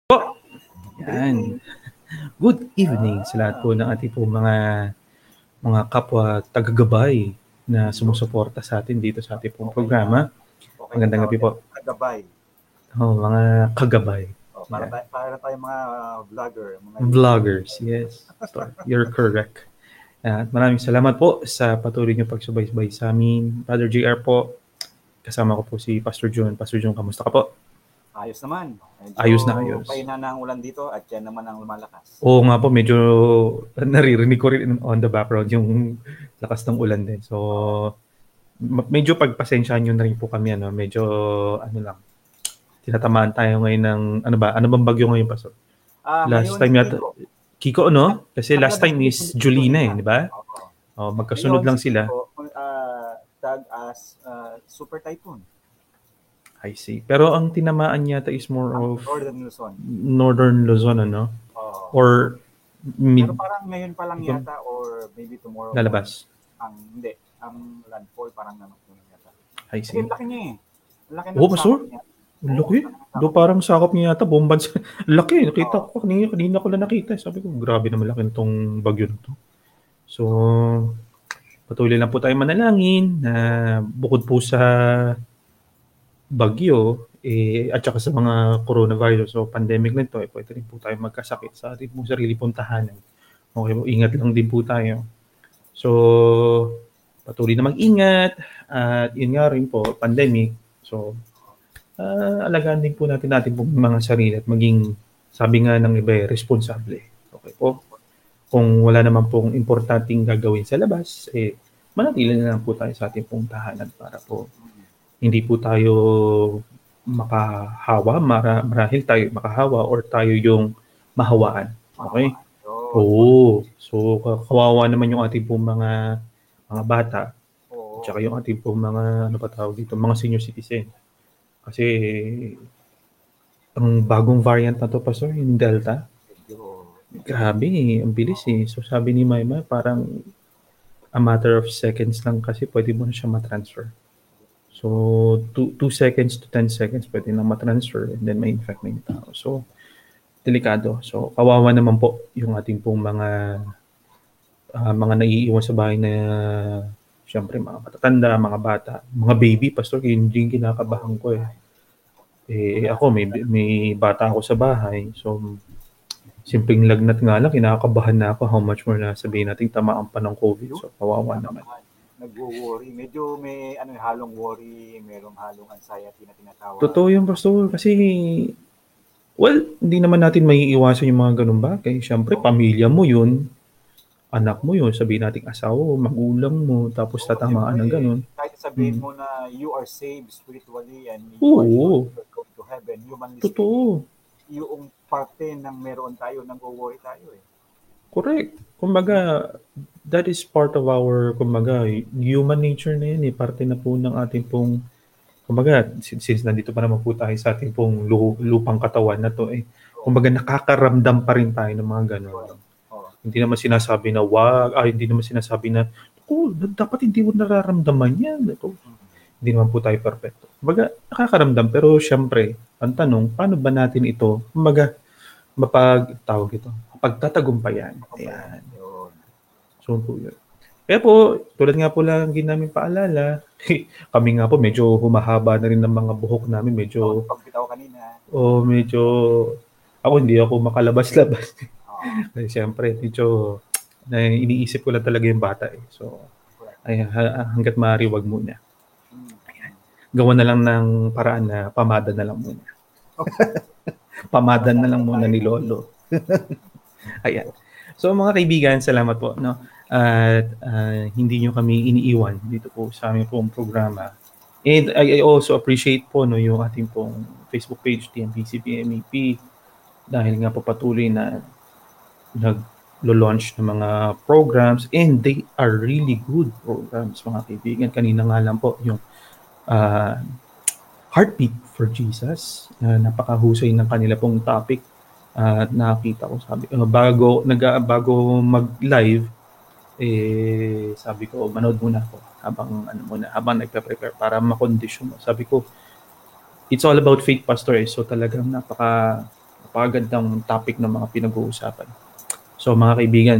Po. Yan. Good evening sa lahat po ng ating po mga kapwa tagagabay na sumusuporta sa atin dito sa ating pong programa. Magandang gabi po. Kagabay. Mga kagabay. Para tayong mga vlogger. Vloggers, yes. So, you're correct. At maraming salamat po sa patuloy niyo pagsubaybay sa amin. Father JR po, kasama ko po si Pastor John. Pastor John, kamusta ka po? Ayos naman. Ayos na ayos. Pahina na ang ulan dito at yan naman ang lumalakas. Oo nga po, medyo naririnig ko rin on the background yung lakas ng ulan din. So, medyo pagpasensyahan nyo na rin po kami. Medyo, lang, tinatamaan tayo ngayon ng, ano bang bagyo ngayon, Pastor? Last time yata, Kiko, no? Kasi last time is Julina, di ba? Magkasunod lang sila. Tag as super typhoon. I see. Pero ang tinamaan yata is more of Northern Luzon, ano? Or pero parang ngayon pa lang yata or maybe tomorrow. Lalabas. Ang landfall parang naman yata. I see. Ang laki niya eh. Laki na. Pastor? Laki. Do parang sakop niya yata, bomban. Laki. Nakita ko kanina ko lang nakita. Sabi ko, grabe naman laki nitong bagyo na to. So, patuloy lang po tayo manalangin na bukod po sa bagyo at saka sa mga coronavirus o pandemic nito, pwede rin po tayo magkasakit sa ating pong sarili pong tahanan. Okay po, ingat lang din po tayo. So, patuloy na mag-ingat at yun nga rin po, pandemic. So, alagaan din po natin pong mga sarili at maging, sabi nga ng iba, responsable. Okay po. Kung wala naman pong importanteng gagawin sa labas, manatili na lang po tayo sa ating pong tahanan para po hindi po tayo makahawa, marahil tayo makahawa or tayo yung mahawaan. Okay? Oo. So, kawawa naman yung ating pong mga bata. Tsaka yung ating pong mga, mga senior citizen. Kasi, ang bagong variant na to, Pastor, yung Delta, grabe, ang bilis eh. So, sabi ni Maymay, parang a matter of seconds lang kasi pwede mo na siya matransfer. So, 2 seconds to 10 seconds pwede na matransfer and then ma-infect na yung tao. So, delikado. So, kawawa naman po yung ating pong mga naiiwan sa bahay na siyempre mga matatanda, mga bata, mga baby, Pastor, hindi kinakabahan ko eh. Ako, may bata ako sa bahay. So, simpleng lagnat nga lang, kinakabahan na ako how much more na sabihin natin tamaan pa ng COVID. So, kawawa naman. Nagwo-worry. Medyo may halong worry, merong halong anxiety na tinatawag. Totoo yung Pastor. Kasi, hindi naman natin maiiwasan yung mga ganun bagay. Siyempre, pamilya mo yun, anak mo yun, sabihin natin asawa, magulang mo, tapos tatamaan ng ganun. Kahit sabihin mo na you are saved spiritually and you are going to heaven, humanly speaking, yung parte ng meron tayo, nag-worry tayo eh. Correct. Kumbaga, that is part of our, human nature na yun eh. Parte na po ng ating pong, since nandito pa naman po tayo sa ating pong lupang katawan na to eh. Kumbaga, nakakaramdam pa rin tayo ng mga gano'n. Hindi naman sinasabi na hindi naman sinasabi na, dapat hindi mo nararamdaman yan. Hindi naman po tayo perfecto. Kumbaga, nakakaramdam. Pero syempre, ang tanong, paano ba natin ito, pagtatagumpayan. Ayan. So po yun. Kaya po, tulad nga po lang namin paalala, kami nga po medyo humahaba na rin ng mga buhok namin. Medyo, pagbitaw kanina. Ako hindi ako makalabas-labas. Kasi siyempre, medyo, iniisip ko lang talaga yung bata eh. So, hanggat maaari, wag muna. Ayan. Gawa na lang ng paraan na pamada na lang muna. Pamada na lang muna ni Lolo. Ayan. So mga kaibigan, salamat po, no? At hindi nyo kami iniiwan dito po sa aming pong programa. And I also appreciate po no yung ating pong Facebook page, TNPC PMEP, dahil nga po patuloy na nag-launch ng mga programs and they are really good programs, mga kaibigan. Kanina nga lang po yung Heartbeat for Jesus. Napakahusay ng kanila pong topic. Nakita ko, sabi bago mag-live sabi ko manood muna ako habang nagpe-prepare para ma-condition mo. Sabi ko it's all about faith, Pastor so talagang napaka napakagandang topic ng mga pinag-uusapan. So mga kaibigan,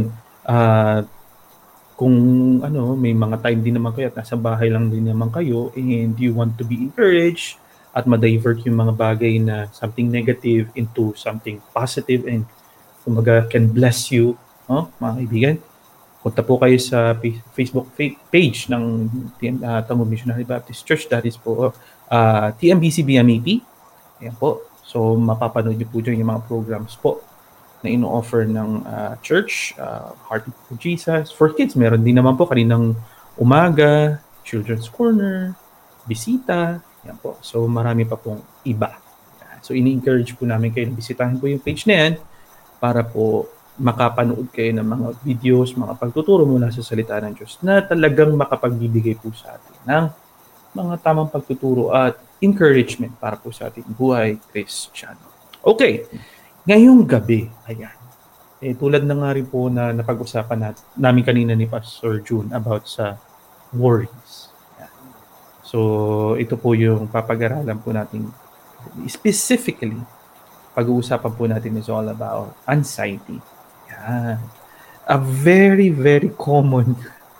kung may mga time din naman kayo at nasa bahay lang din naman kayo and you want to be encouraged at ma-divert yung mga bagay na something negative into something positive and kumaga can bless you, mga kaibigan, punta po kayo sa Facebook page ng Tagum Missionary Baptist Church. That is po TMBC BMAP. Ayan po. So mapapanood niyo po dyan yung mga programs po na ino-offer ng church, Heart of Jesus. For kids, meron din naman po kaninang umaga, Children's Corner, Bisita. Yan po. So marami pa pong iba. So ini-encourage po namin kayo na bisitahin po yung page na yan para po makapanood kayo ng mga videos, mga pagtuturo mula sa salita ng Diyos na talagang makapagbibigay po sa atin ng mga tamang pagtuturo at encouragement para po sa ating buhay Kristiyano. Okay. Ngayong gabi, ayan, tulad na nga rin po na napag-usapan namin kanina ni Pastor June about sa worries. Ayan. So, ito po yung papag-aralan po natin. Specifically, pag-uusapan po natin is all about anxiety. Ayan. A very, very common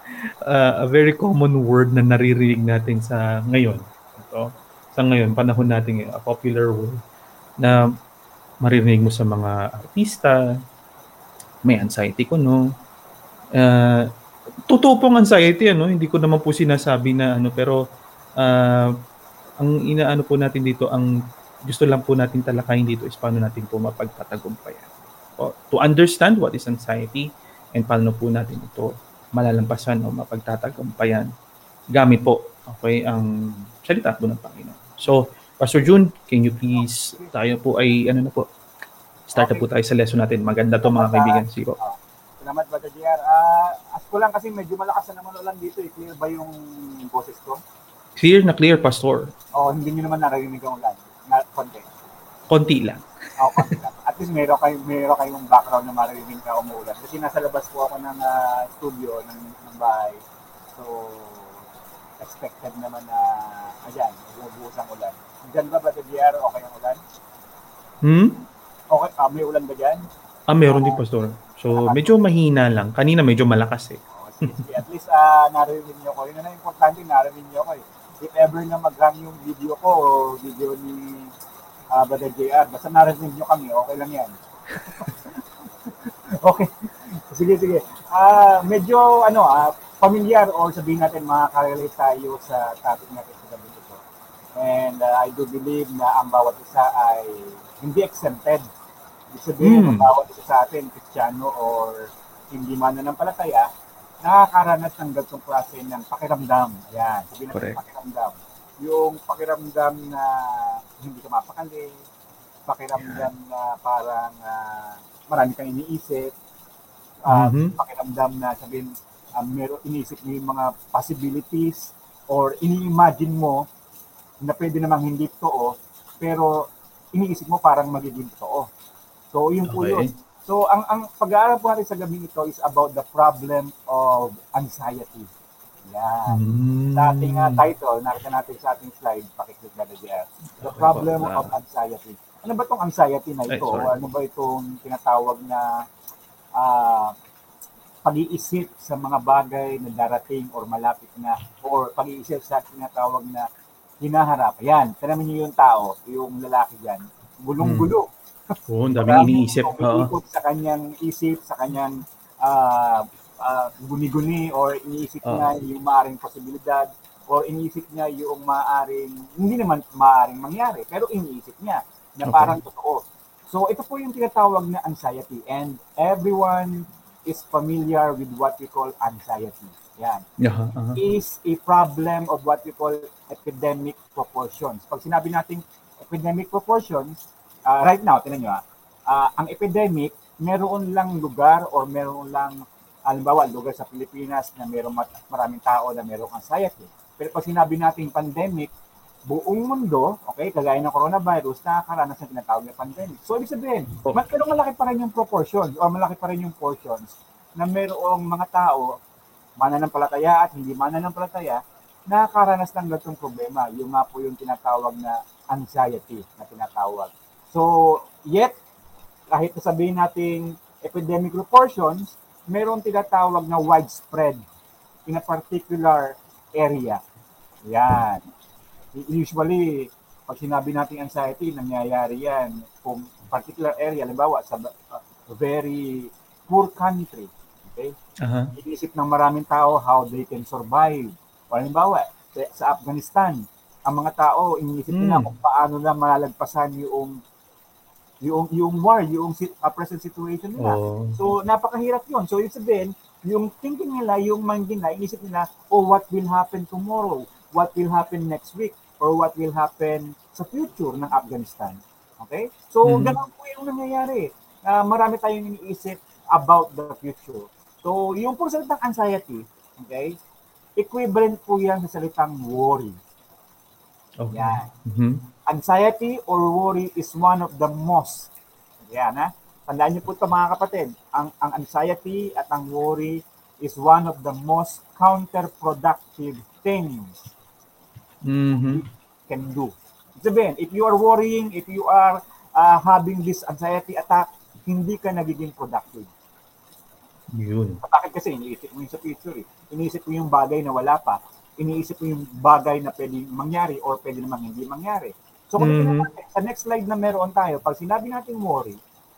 word na naririnig natin sa ngayon. Sa ngayon, panahon natin, a popular word na maririnig mo sa mga artista, may anxiety ko, no? Totoo pong anxiety, hindi ko naman po sinasabi na pero ang inaano po natin dito, ang gusto lang po natin talakayin dito is paano natin po mapagtatagumpayan. To understand what is anxiety and paano po natin ito malalampasan o mapagtatagumpayan gamit po, okay, ang salita po ng Panginoon. So, Pastor June, can you please, tayo po ay, start na po tayo sa lesson natin. Maganda to mga kaibigan. Sige po. Salamat, Brother JR. Ask ko lang kasi medyo malakas na naman ulan dito. Clear ba yung boses ko? Clear na clear, Pastor. Hindi nyo naman naririnig ang ulan. Konti. Konti lang. Konti lang. At least meron kayong background na maririnig na umuulan. Kasi nasa labas po ako ng studio, ng bahay. So, expected naman na, bubuhos ang ulan. Diyan ba, Brother JR, okay ang ulan? Okay, may ulan ba dyan? Meron din, Pastor. So, medyo mahina lang. Kanina medyo malakas eh. Sige. At least narinig niyo ko. Yun na importante, narinig niyo ko eh. If ever na mag-run yung video ko o video ni Brother JR, basta narinig niyo kami, okay lang yan. Okay. Sige. Medyo familiar or sabihin natin makaka-relate tayo sa topic natin sa gabi ito. And I do believe na ang bawat isa ay hindi exempted. Ibig sabihin, ang bawat isa sa atin, Kristiyano or hindi mananampalataya, nakakaranas ng ganitong klase ng pakiramdam. Ayan, sabihin natin pakiramdam. Yung pakiramdam na hindi ka mapakali, pakiramdam na parang marami kang iniisip, pakiramdam na sabihin, iniisip mo yung mga possibilities or ini-imagine mo na pwede namang hindi totoo, pero iniisip mo parang magiging totoo. So, yun po yun. So, ang pag-aaral po natin sa gabi ito is about the problem of anxiety. Yan. Sa ating title, nakita natin sa ating slide, pakiclick na dyan. The problem of anxiety. Ano ba itong anxiety na ito? Ano ba itong tinatawag na pag-iisip sa mga bagay na darating or malapit na, or pag-iisip sa tinatawag na hinaharap. Ayan, tanamin niyo yung tao, yung lalaki dyan. Gulong-gulo. Oo, ang daming iniisip. Umiikot sa kanyang isip, sa kanyang guni-guni, or iniisip niya yung maaaring posibilidad, or iniisip niya yung maaaring, hindi naman maaaring mangyari, pero iniisip niya na parang totoo. So, ito po yung tinatawag na anxiety, and everyone is familiar with what we call anxiety. Yan. Is a problem of what we call epidemic proportions. Pag sinabi natin epidemic proportions, right now, tingnan nyo ang epidemic, meron lang lugar or meron lang, halimbawa, lugar sa Pilipinas na meron maraming tao na merong anxiety. Pero pag sinabi natin pandemic, buong mundo, okay, kagaya ng coronavirus, nakakaranas ng tinatawag na pandemic. So, ibig sabihin, pero malaki pa rin yung proportions o malaki pa rin yung portions na merong mga tao, mananampalataya at hindi mananampalataya, nakakaranas ng ganitong problema. Yung nga po yung tinatawag na anxiety na tinatawag. So, yet, kahit sabihin nating epidemic proportions, meron tinatawag na widespread in a particular area. Yan. Usually, pag sinabi natin anxiety, nangyayari yan kung particular area, halimbawa sa very poor country. Okay? Iisip ng maraming tao how they can survive. O halimbawa, sa Afghanistan, ang mga tao, iniisip nila kung paano na malalagpasan yung war, yung present situation nila. So, napakahirap yun. So, ibig sabihin, yung thinking nila, yung mind nila, inisip nila, what will happen tomorrow? What will happen next week? Or what will happen sa future ng Afghanistan? Okay? So, ganun po yung nangyayari. Marami tayong iniisip about the future. So, yung po salitang anxiety, okay, equivalent po yan sa salitang worry. Okay. Yan. Anxiety or worry is one of the most, tandaan niyo po ito mga kapatid, ang anxiety at ang worry is one of the most counterproductive things you can do. Sabihin, if you are worrying, if you are having this anxiety attack, hindi ka nagiging productive. Yun. Bakit kasi iniisip mo yung sa future Iniisip mo yung bagay na wala pa. Iniisip mo yung bagay na pwedeng mangyari or pwede namang hindi mangyari. So, kung natin, sa next slide na meron tayo, pag sinabi natin worry,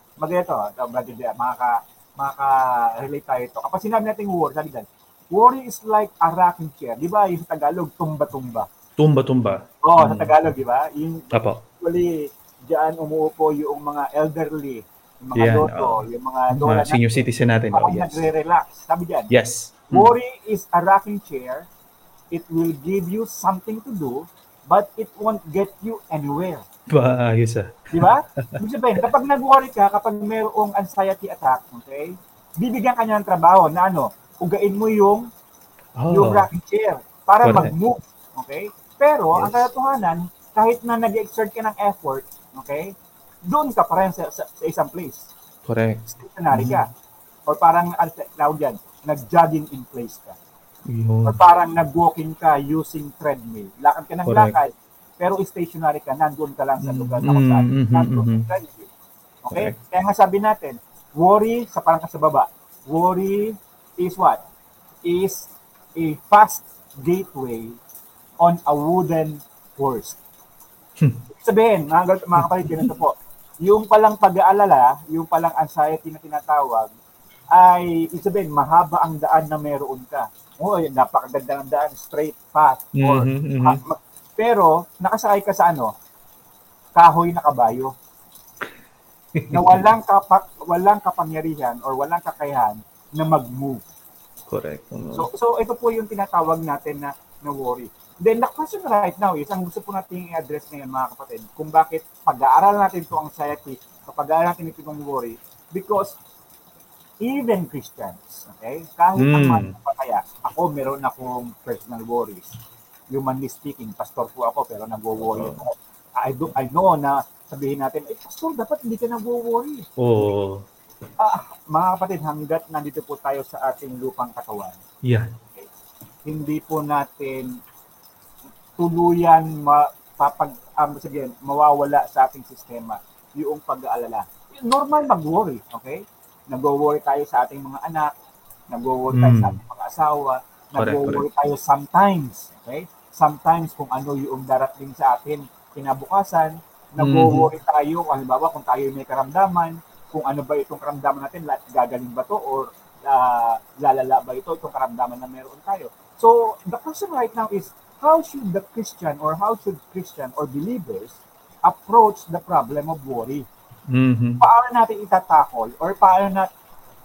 makaka-relate tayo ito. Kapag sinabi natin worry, sabi dyan, worry is like a rocking chair. Di ba yung sa Tagalog, tumba-tumba? Tumba-tumba. Oo, sa Tagalog, di ba? Actually, diyan umuupo yung mga elderly, yung mga loto, yung mga lola senior citizen natin. Nagre-relax. Sabi dyan, yes. Worry is a rocking chair. It will give you something to do, but it won't get you anywhere. Ayos Di ba? Ibig sabihin, kapag nag-worry ka, kapag mayroong anxiety attack, okay, bibigyan ka niya ng trabaho na ugain mo yung rocking chair para mag-move. Okay? Pero, ang katotohanan, kahit na nag-exert ka ng effort, okay, doon ka pa rin sa isang place. Correct. Stationary ka. Or parang, nag-jogging in place ka. Yun. Or parang nag-walking ka using treadmill. Lakad ka ng lakad, pero stationary ka, nandun ka lang sa lugar na kung saan. Nandun yung treadmill. Okay? Correct. Kaya nga sabi natin, worry, sa parang ka sa baba, worry is what? Is a fast gateway on a wooden horse. Sabihin, mga kapatid, ganito po, yung palang pag-aalala, yung palang anxiety na tinatawag, ay sabihin, mahaba ang daan na meron ka. Napakaganda ng daan, straight path. Pero, nakasakay ka sa kahoy na kabayo. Na walang kapangyarihan or walang kakayahan na mag-move. Correct. So ito po yung tinatawag natin na worry. Then, the question right now is, ang gusto po natin i-address ngayon, mga kapatid, kung bakit pag-aaral natin itong anxiety, pag-aaral natin itong worry, because even Christians, okay, kahit ang mananampalataya, ako meron akong personal worries. Humanly speaking, pastor po ako, pero nag-worry ako. I know na sabihin natin, pastor, dapat hindi ka nag-worry. Mga kapatid, hanggat nandito po tayo sa ating lupang katawan, okay, hindi po natin tuluyan mawawala sa ating sistema yung pag-aalala. Normal mag-worry, okay? Nag-worry tayo sa ating mga anak, nag-worry tayo sa ating mga asawa, nag-worry tayo sometimes, okay? Sometimes kung ano yung darating sa atin kinabukasan, nag-worry tayo, halimbawa kung tayo may karamdaman, kung ano ba itong karamdaman natin, gagaling ba to or lalala ba itong karamdaman na meron tayo. So, the question right now is, how should the Christian or Christian or believers approach the problem of worry? Paano natin itatakol or paano natin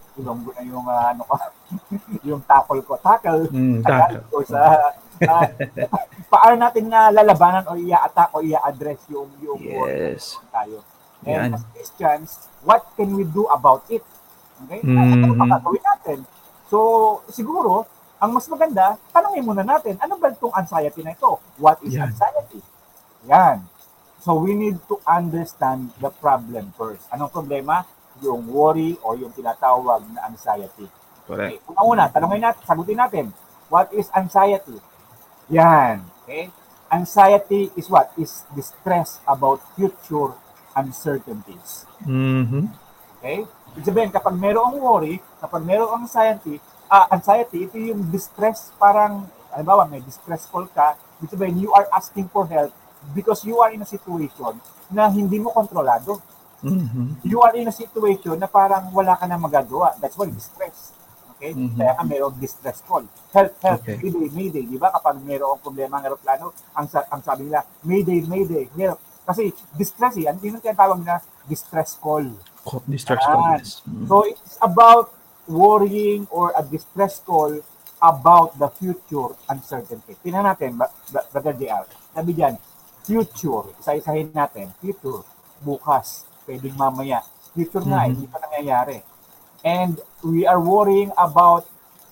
yung tackle ko, or sa paano natin na lalabanan o i-attack o i-address yung worry tayo. And as Christians, what can we do about it? Okay? Ano makakawin natin? So, siguro, ang mas maganda, tanongin muna natin, ano ba itong anxiety na ito? What is anxiety? Yan. So, we need to understand the problem first. Anong problema? Yung worry o yung tinatawag na anxiety. Correct. Okay. Una, tanongin natin, sagutin natin, what is anxiety? Yan. Okay? Anxiety is what? Is distress about future uncertainties. Okay? Ibig sabihin, kapag merong worry, kapag merong anxiety, ito yung distress, parang, halimbawa, may distress call ka, ibig sabihin, you are asking for help because you are in a situation na hindi mo kontrolado. You are in a situation na parang wala ka na magagawa. That's why distress. Okay? Kaya ka mayroong distress call. Help, Okay. mayday, mayday. Di ba? Kapag mayroong problema ng aeroplano, ang sabi nila, mayday, mayday, help. Kasi distress ano yung tinatawag na distress call. Distress call, yes. So it's about worrying or a distress call about the future uncertainty. Tingnan natin, Brother JR. Sabi dyan, future. Isa-isahin natin. Future. Bukas. Pwedeng mamaya. Future nga, hindi pa nangyayari. And we are worrying about,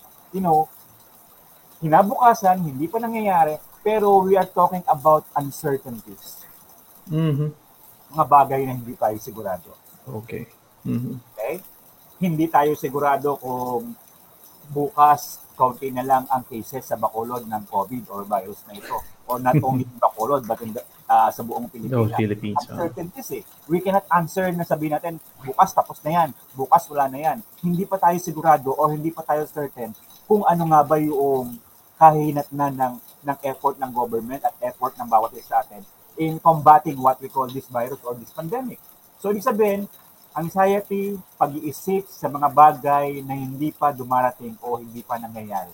kinabukasan, hindi pa nangyayari, pero we are talking about uncertainties. Mga bagay na hindi tayo sigurado. Okay. Okay? Hindi tayo sigurado kung bukas kaunti na lang ang cases sa Bacolod ng COVID or virus na ito. Or not only in Bacolod, but in sa buong Pilipinas. Philippines. Uncertainties We cannot answer na sabihin natin, bukas tapos na yan, bukas wala na yan. Hindi pa tayo sigurado or hindi pa tayo certain kung ano nga ba yung kahinatnan ng effort ng government at effort ng bawat isa sa atin in combating what we call this virus or this pandemic. So, ibig sabihin, anxiety, pag-iisip sa mga bagay na hindi pa dumarating o hindi pa nangyayari.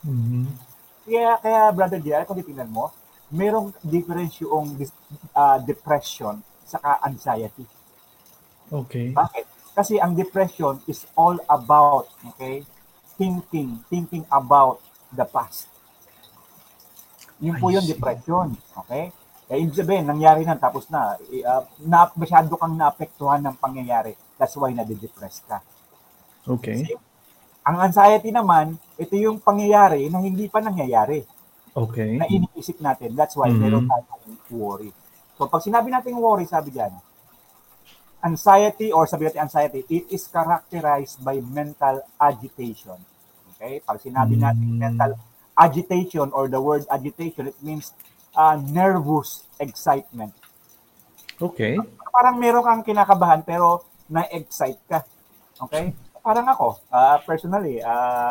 Kaya Brother J, kung titingnan mo, merong difference yung depression saka anxiety. Okay. Bakit? Kasi ang depression is all about, okay, thinking about the past. Yun po yung depression, okay? Ibig sabihin, nangyari na, tapos na. Masyado kang naapektuhan ng pangyayari. That's why nade-depress ka. Okay. Kasi, ang anxiety naman, ito yung pangyayari na hindi pa nangyayari. Okay. Na iniisip natin. That's why meron tayong worry. So, pag sinabi natin worry, sabi dyan, anxiety, or sabi natin anxiety, it is characterized by mental agitation. Okay? Pag sinabi natin mental agitation or the word agitation, it means nervous excitement. Okay. Parang meron kang kinakabahan pero na-excite ka. Okay? Parang ako, personally,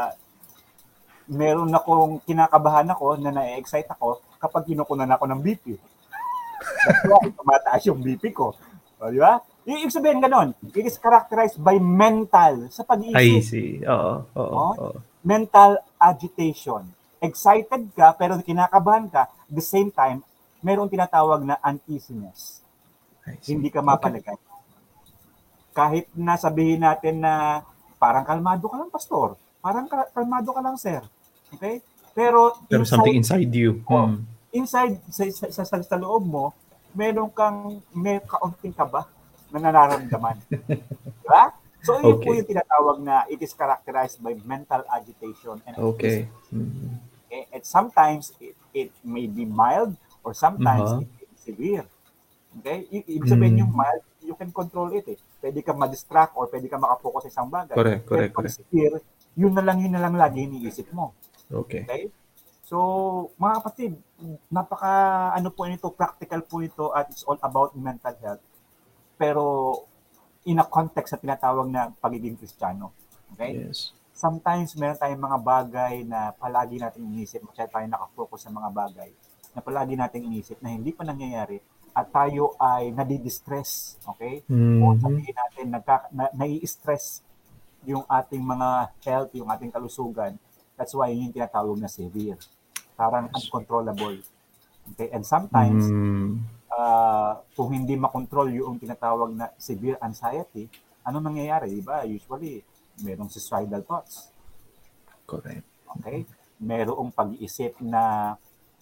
meron akong kinakabahan ako na na-excite ako kapag kinukunan ako ng BP. That's why tumataas yung BP ko. O, di ba? Ibig sabihin ganon. It is characterized by mental sa pag-iisip. I see. Oo. Mental agitation. Excited ka pero kinakabahan ka. At the same time, mayroong tinatawag na uneasiness. Hindi ka mapalagay. Kahit nasabihin natin na parang kalmado ka lang, pastor. Parang kalmado ka lang, sir. Okay? Pero something inside you. Inside, sa loob mo, may kaunting kaba na nararamdaman. Diba? So, yun po yung tinatawag na it is characterized by mental agitation and okay. And sometimes it may be mild or sometimes it may be severe. Okay? Ibig sabihin yung mild, you can control it. Pwede ka ma-distract or pwede ka makapokus sa isang bagay. Correct. Severe, yun na lang lagi iniisip mo. Okay? So, mga kapatid, po nito, practical po ito at it's all about mental health. Pero in a context na tinatawag na pagiging Kristiyano. Okay? Yes. Sometimes meron tayong mga bagay na palagi natin inisip, masyado tayo nakafocus sa mga bagay na palagi natin inisip na hindi pa nangyayari at tayo ay nadi-distress, okay? O sabihin natin, nai-stress yung ating mga health, yung ating kalusugan. That's why yung tinatawag na severe. Parang uncontrollable. Okay? And sometimes, kung hindi makontrol yung tinatawag na severe anxiety, ano nangyayari? Diba? Usually, merong suicidal thoughts. Correct. Okay? Merong pag-iisip na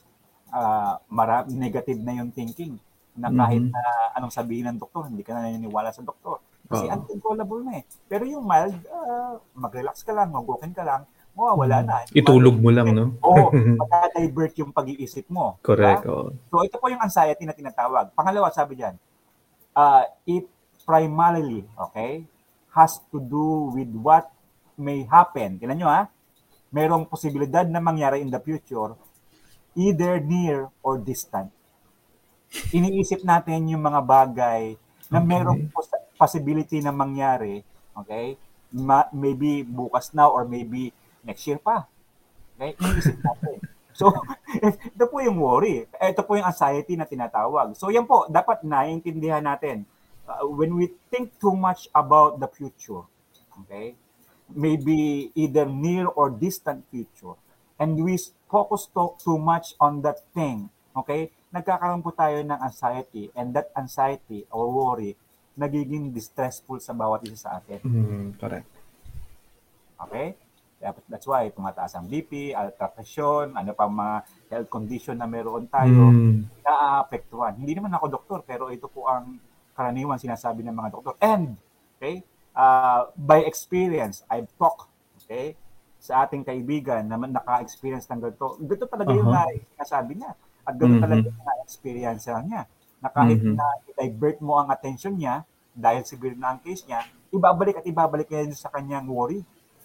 negative na yung thinking. Na kahit na anong sabihin ng doktor, hindi ka na naniniwala sa doktor. Kasi uncontrollable na eh. Pero yung mild, mag-relax ka lang, mag-walking ka lang, wala na. Itulog mo lang, no? Mag-divert yung pag-iisip mo. Correct. Diba? So, ito po yung anxiety na tinatawag. Pangalawa, sabi dyan, it primarily, okay, has to do with what may happen. Tingnan nyo merong posibilidad na mangyari in the future, either near or distant. Iniisip natin yung mga bagay na merong possibility na mangyari, okay, maybe bukas na or maybe next year pa. Okay? Iniisip natin. So, ito po yung worry. Ito po yung anxiety na tinatawag. So, yan po, dapat naiintindihan natin. When we think too much about the future, okay, maybe either near or distant future, and we focus too much on that thing, okay, nagkakaroon po tayo ng anxiety, and that anxiety or worry nagiging distressful sa bawat isa sa atin. Correct. Okay? That's why tumataas ang BP, pressure, ano pa mga health condition na meron tayo, naaapektuhan. Hindi naman ako doktor, pero ito po ang karaniwan sinasabi ng mga doktor. And, okay, by experience, I've talked, okay, sa ating kaibigan na naka-experience ng ganito. Ganito talaga yung sinasabi niya. At ganito talaga yung na-experience niya. Na kahit na i-divert mo ang attention niya, dahil severe na ang case niya, ibabalik niya sa kanyang worry.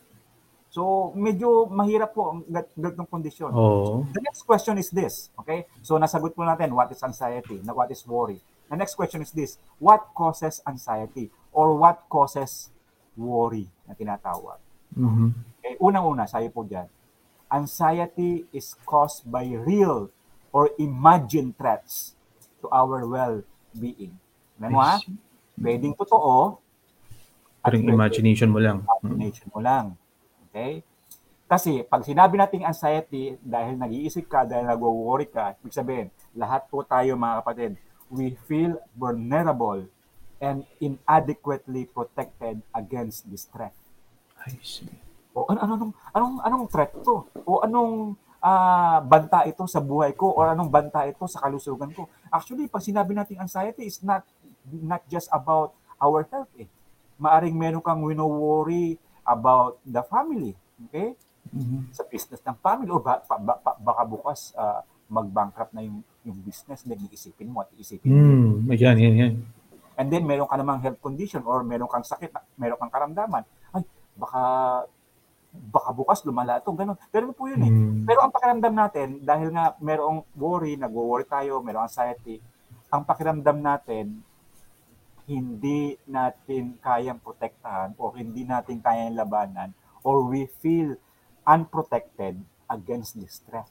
So, medyo mahirap po ang ganitong kondisyon. Oh. The next question is this, okay? So, nasagot po natin what is anxiety, what is worry. The next question is this, what causes anxiety or what causes worry na tinatawag? Okay, unang-una, sabi po dyan, anxiety is caused by real or imagined threats to our well-being. Alam mo ha? Pwedeng totoo. Pero imagination mo lang. Imagination mo lang. Okay? Kasi pag sinabi nating anxiety, dahil nag-iisip ka, dahil nag-worry ka, ibig sabihin, lahat po tayo mga kapatid, we feel vulnerable and inadequately protected against this threat. I see. O anong threat to? O anong banta ito sa buhay ko or anong banta ito sa kalusugan ko? Actually, pag sinabi nating anxiety is not just about our health. Maaring meron kang worry about the family, okay? Sa business ng family or baka bukas mag-bankrupt na yung business, then iisipin mo. Yan. And then meron ka namang health condition or meron kang sakit, meron kang karamdaman. Ay, baka bukas lumala ito. Ganun po yun . Pero ang pakiramdam natin, dahil nga merong worry, nag-worry tayo, merong anxiety, ang pakiramdam natin, hindi natin kayang protektahan o hindi natin kayang labanan or we feel unprotected against this threat.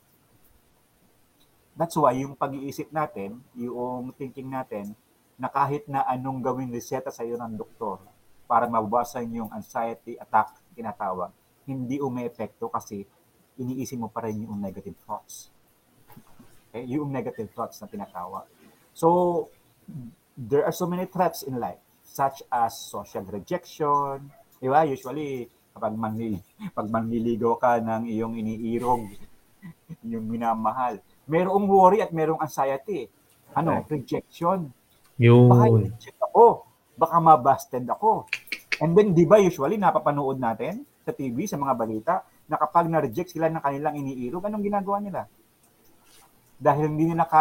That's why yung pag-iisip natin, yung thinking natin, na kahit na anong gawing reseta sa iyo ng doktor para mabawasan yung anxiety attack, tinatawag, hindi ume-epekto kasi iniisip mo pa rin yung negative thoughts. Okay? Yung negative thoughts na tinatawag. So, there are so many threats in life, such as social rejection. Diba? Usually, pag manliligaw ka ng iyong iniirog, yung minamahal, merong worry at merong anxiety. Rejection. Baka i-reject ako. Baka mabasted ako. And then, di ba, usually, napapanood natin sa TV, sa mga balita, na kapag na-reject sila ng kanilang iniirog, anong ginagawa nila? Dahil hindi nila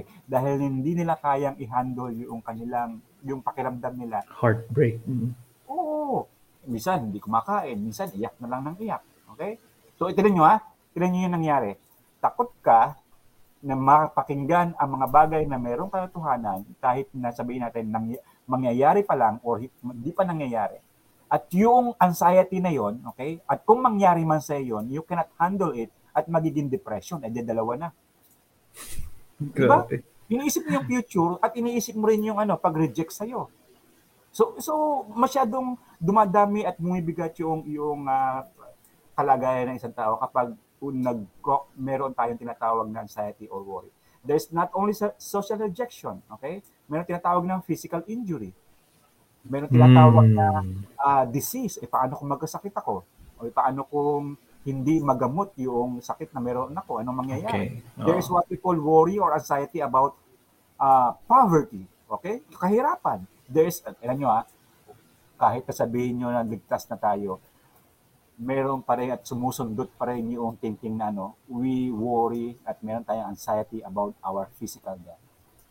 kayang i-handle yung pakiramdam nila. Heartbreak. Oo. Minsan, hindi kumakain. Minsan, iyak na lang ng iyak. Okay? So, itinan nyo yung nangyari. Takot ka na mapakinggan ang mga bagay na merong katotohanan kahit na sabihin natin mangyayari pa lang or hindi pa nangyayari. At yung anxiety na yon, okay? At kung mangyari man sa yon, you cannot handle it at magiging depression. Dalawa na. Diba? Iniisip mo yung future at iniisip mo rin yung pag-reject sa'yo. So masyadong dumadami at bumibigat yung kalagayan ng isang tao kapag meron tayong tinatawag na anxiety or worry. There's not only social rejection, okay? Meron tinatawag na physical injury. Meron tinatawag na disease. Paano kung magkasakit ako? O paano kung hindi magamot yung sakit na meron ako? Anong mangyayari? Okay. There's what we call worry or anxiety about poverty. Okay? Kahirapan. Alam nyo kahit sabihin nyo na ligtas na tayo, meron pa rin at sumusundot pa rin yung thinking na we worry at meron tayong anxiety about our physical death.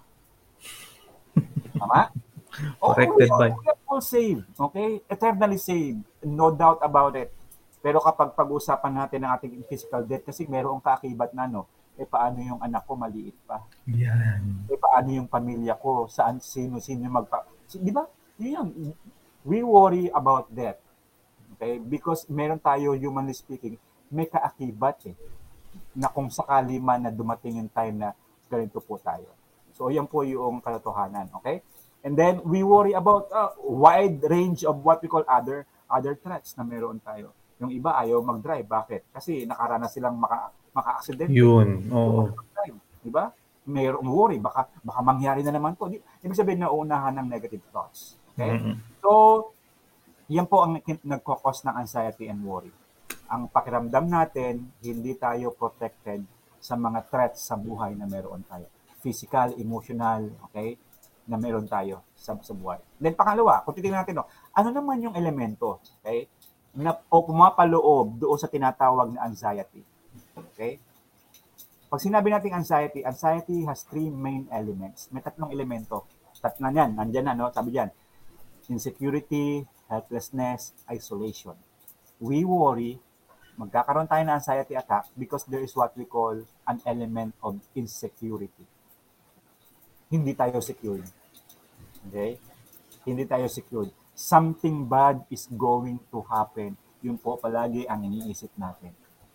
Tama? Corrected by. We are all saved. Okay? Eternally saved. No doubt about it. Pero kapag pag-usapan natin ang ating physical death, kasi merong kaakibat na paano yung anak ko maliit pa? Yan. Paano yung pamilya ko? Sino di ba? Yun, we worry about that. Okay? Because meron tayo, humanly speaking, may kaakibat na kung sakali man na dumating yung time na ganito po tayo. So, yan po yung katotohanan. Okay? And then, we worry about wide range of what we call other threats na meron tayo. Yung iba ayaw mag-drive. Bakit? Kasi nakaranas silang maka-aksidente. Yun, oo. Di ba? Mayroong worry. Baka mangyari na naman to. Ibig sabihin na uunahan ng negative thoughts. Okay? Mm-hmm. So, yan po ang nagkakos ng anxiety and worry. Ang pakiramdam natin, hindi tayo protected sa mga threats sa buhay na meron tayo. Physical, emotional, okay? Na meron tayo sa buhay. Then pangalawa, kung titingnan natin, ano naman yung elemento, okay? O pumapaloob doon sa tinatawag na anxiety. Okay? Pag sinabi natin anxiety has three main elements. May tatlong elemento. Tatlo yan, nandyan na, no? Sabi dyan, insecurity, helplessness, isolation. We worry, magkakaroon tayo ng anxiety attack because there is what we call an element of insecurity. Hindi tayo secure. Okay? Hindi tayo secure. Something bad is going to happen. Yun po palagi ang iniisip natin.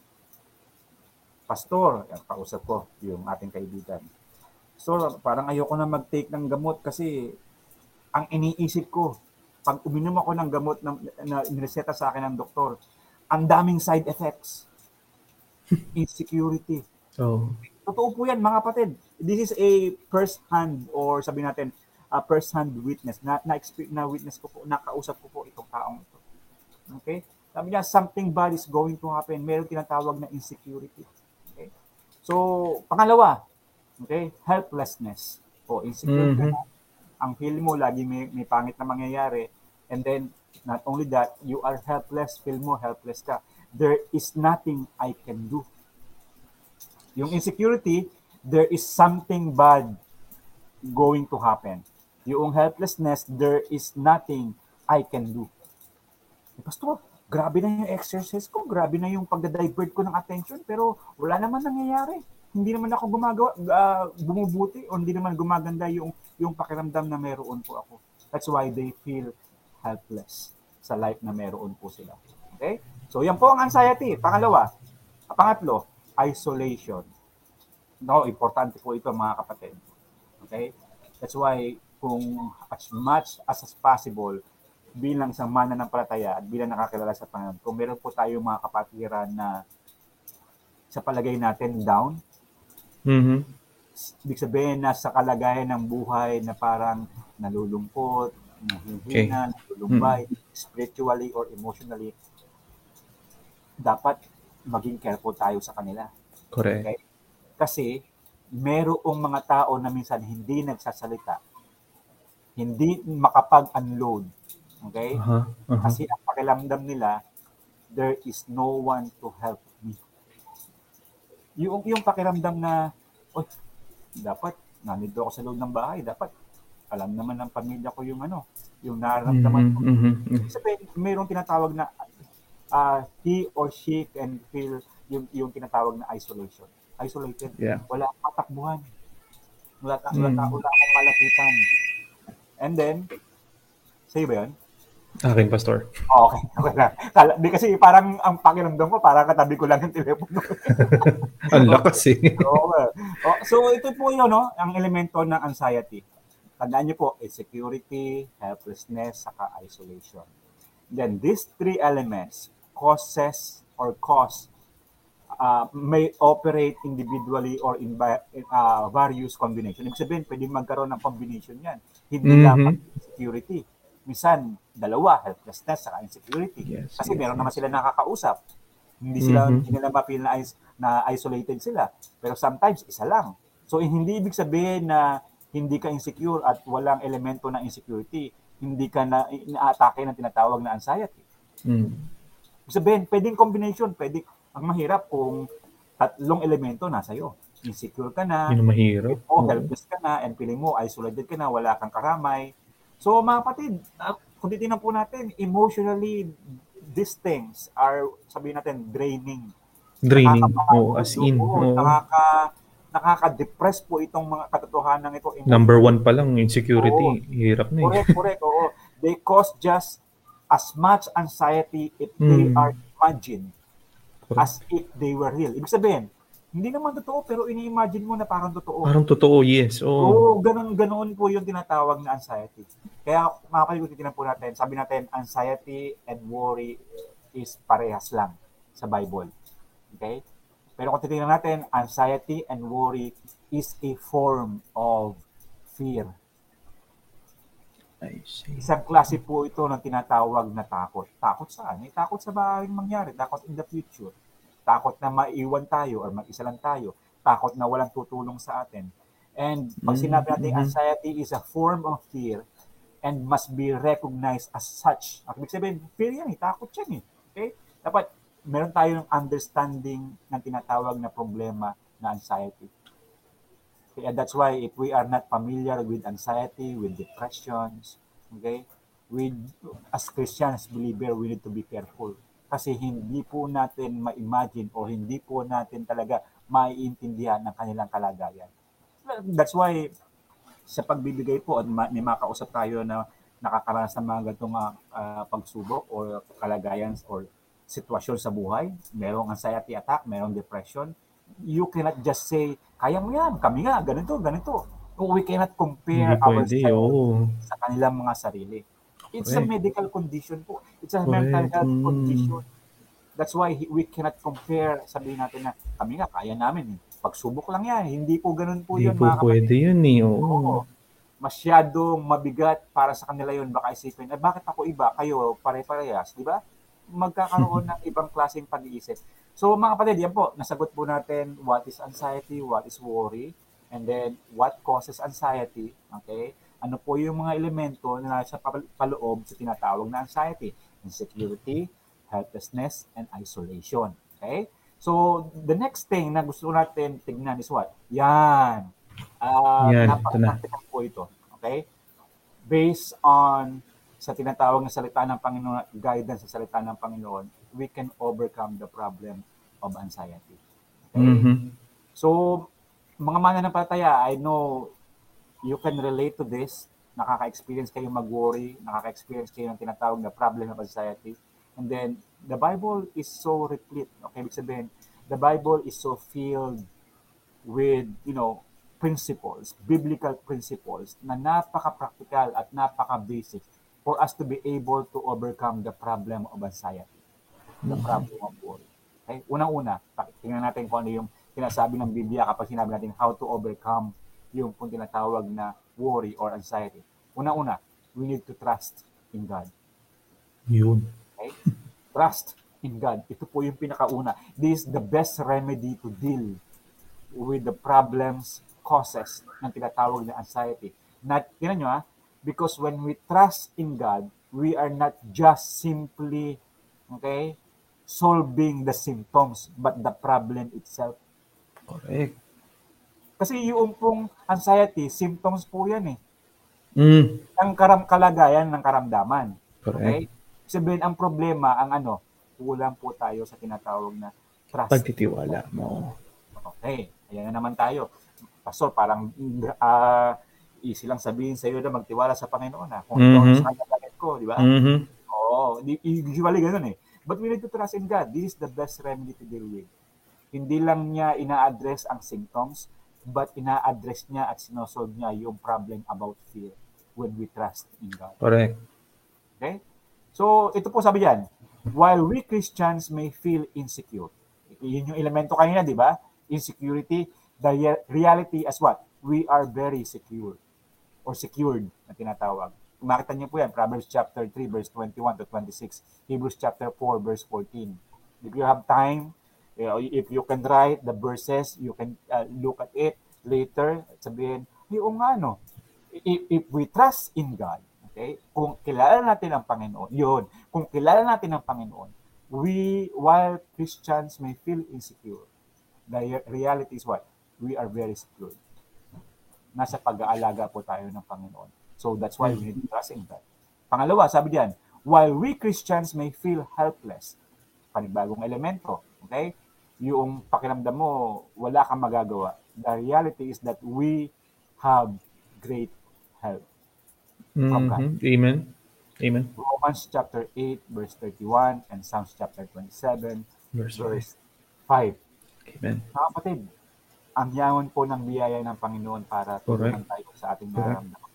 Pastor, kausap ko yung ating kaibigan. So, parang ayoko na mag-take ng gamot kasi ang iniisip ko, pag uminom ako ng gamot na nireseta sa akin ng doktor, ang daming side effects. Insecurity. Oh. Totoo po yan, mga kapatid. This is a first-hand or sabi natin, first-hand witness. Na witness ko po, nakausap ko po itong taong ito. Okay? Sabi niya, something bad is going to happen. Meron tinatawag na insecurity. Okay? So, pangalawa, okay, helplessness. O, insecurity. Ang feel mo, lagi may pangit na mangyayari. And then, not only that, you are helpless, feel mo, helpless ka. There is nothing I can do. Yung insecurity, there is something bad going to happen. Yung helplessness, there is nothing I can do. Pastor, grabe na yung exercise ko, grabe na yung pagdadivert ko ng attention, pero wala naman nangyayari. Hindi naman ako bumubuti, o hindi naman gumaganda yung pakiramdam na meron po ako. That's why they feel helpless sa life na meron po sila. Okay? So, yan po ang anxiety. Pangatlo, isolation. No, importante po ito, mga kapatid. Okay? That's why, kung as much as possible, bilang isang mananampalataya at bilang nakakilala sa Panginoon, kung meron po tayo mga kapatiran na sa palagay natin down, ibig sabihin na sa kalagayan ng buhay na parang nalulungkot, nahihina, nalulumbay, spiritually or emotionally, dapat maging careful tayo sa kanila. Correct. Okay? Kasi merong mga tao na minsan hindi nagsasalita, hindi makapag-unload. Okay? Kasi ang pakiramdam nila, there is no one to help me. Yung pakiramdam na, dapat nandito ako sa loob ng bahay, dapat alam naman ng pamilya ko yung nararamdaman ko. Sabihin, mayroong tinatawag na he or she can feel yung tinatawag na isolation. Isolated. Yeah. Wala akong matakbuhan. Wala akong malapitan. And then, sa'yo ba yun? Akin, Pastor. Okay lang. Di kasi parang ang pakiramdam ko, parang katabi ko lang yung telepono. Ang lakas eh. So, ito po yun, ang elemento ng anxiety. Tandaan niyo po, insecurity, helplessness, saka isolation. Then, these three elements, cause, may operate individually or in various combination. Ibig sabihin, pwede magkaroon ng combination yan. Hindi lang insecurity. Minsan, dalawa, helplessness saka insecurity. Yes, kasi meron naman sila nakakausap. Hindi nila mapil na isolated sila. Pero sometimes, isa lang. So, hindi ibig sabihin na hindi ka insecure at walang elemento ng insecurity. Hindi ka na-atake ng tinatawag na anxiety. Ibig sabihin, pwedeng combination. Ang mahirap kung tatlong elemento nasa iyo. Insecure ka na, mahirap. Helpless ka na, and feeling mo, isolated ka na, wala kang karamay. So, mga kapatid, kung titignan po natin, emotionally, these things are, sabihin natin, draining. As in. Nakaka-depress po itong mga katotohanan ito. Number one pa lang, insecurity. Hirap na Correct. they cause just as much anxiety if they are imagined as if they were real. Ibig sabihin, hindi naman totoo pero ini-imagine mo na parang totoo. Parang totoo, yes. Oo, ganoon po yung tinatawag na anxiety. Kaya mga kapatid, titignan po natin, sabi natin, anxiety and worry is parehas lang sa Bible. Okay? Pero kung titignan natin, anxiety and worry is a form of fear. I see. Isang klase po ito ng tinatawag na takot. Takot saan? Takot sa maaaring mangyari. Takot in the future. Takot na maiwan tayo or mag-isa lang tayo. Takot na walang tutulong sa atin. And pag sinabi natin anxiety is a form of fear and must be recognized as such. Ibig sabihin, fear yan takot yan Okay? Dapat meron tayong understanding ng tinatawag na problema na anxiety. Okay, and that's why if we are not familiar with anxiety, with depressions, okay, as Christians, believer, we need to be careful. Kasi hindi po natin ma-imagine o hindi po natin talaga maiintindihan ng kanilang kalagayan. That's why sa pagbibigay po at may makausap tayo na nakakaranas ng mga ganitong pagsubok o kalagayan or sitwasyon sa buhay, merong anxiety attack, merong depression, you cannot just say, kaya mo yan, kami nga, ganito. We cannot compare ourselves sa kanilang mga sarili. It's a medical condition po. It's a mental health condition. That's why we cannot compare, sabihin natin na, kami nga, kaya namin. Pagsubok lang yan. Hindi po ganun po yun, mga kapatid. Hindi po pwede yun Oo. Masyadong mabigat para sa kanila yun. Baka isipin, bakit ako iba? Kayo, pare-parehas. Di ba? Magkakaroon ng ibang klaseng pag-iisip. So mga kapatid, yan po, nasagot po natin what is anxiety, what is worry, and then what causes anxiety, okay? Ano po yung mga elemento na nasa paloob sa tinatawag na anxiety? Insecurity, helplessness, and isolation, okay? So the next thing na gusto natin tignan is what? Yan. Napaka-practical po ito, okay? Based on sa tinatawag na salita ng Panginoon, guidance sa salita ng Panginoon, we can overcome the problem of anxiety. Okay? So, mga mananampalataya, I know you can relate to this. Nakaka-experience kayo mag-worry, nakaka-experience kayo ng tinatawag na problem of anxiety. And then, the Bible is so replete. Okay, ibig sabihin, the Bible is so filled with, principles, biblical principles na napaka-practical at napaka-basic for us to be able to overcome the problem of anxiety, the problem of worry. Okay? Unang-una, tingnan natin kung ano yung sinasabi ng Biblia kapag sinabi natin how to overcome yung kung tinatawag na worry or anxiety. Unang-una, we need to trust in God. Yun. Okay? Trust in God. Ito po yung pinakauna. This is the best remedy to deal with the problems, causes ng tinatawag na anxiety. Tingnan nyo because when we trust in God, we are not just simply, okay, solving the symptoms, but the problem itself. Correct. Kasi yung pong anxiety, symptoms po yan Ang kalagayan ng karamdaman. Correct. Okay? Sabihin, ang problema, kulang po tayo sa tinatawag na trust. Pagtitiwala mo. Okay, ayan na naman tayo. Pastor, parang easy lang sabihin sa iyo na magtiwala sa Panginoon kung ito sa kanya bakit ko, di ba? Oo, usually ganun But we need to trust in God. This is the best remedy to deal with. Hindi lang niya ina-address ang symptoms, but ina-address niya at sinosolve niya yung problem about fear when we trust in God. Correct. Okay? So, ito po sabi diyan, while we Christians may feel insecure. Yun yung elemento kanina, di ba? Insecurity, the reality as what? We are very secure or secured na tinatawag. Kung makita niyo po yan, Proverbs chapter 3, verse 21 to 26, Hebrews chapter 4, verse 14. If you have time, if you can write the verses, you can look at it later, at sabihin, yung if we trust in God, okay, kung kilala natin ang Panginoon, kung kilala natin ang Panginoon, while Christians may feel insecure, the reality is what? We are very secure. Nasa pag-aalaga po tayo ng Panginoon. So that's why we need to trust in God. Pangalawa, sabi diyan, while we Christians may feel helpless, panibagong elemento, okay? Yung pakiramdam mo, wala kang magagawa. The reality is that we have great help from God. Amen. Amen. Romans chapter 8, verse 31, and Psalms chapter 27, Verse 5. verse 5. Amen. Mga kapatid, ang yaman po ng biyaya ng Panginoon para tulungan Correct. tayo sa ating Correct. nararamdaman.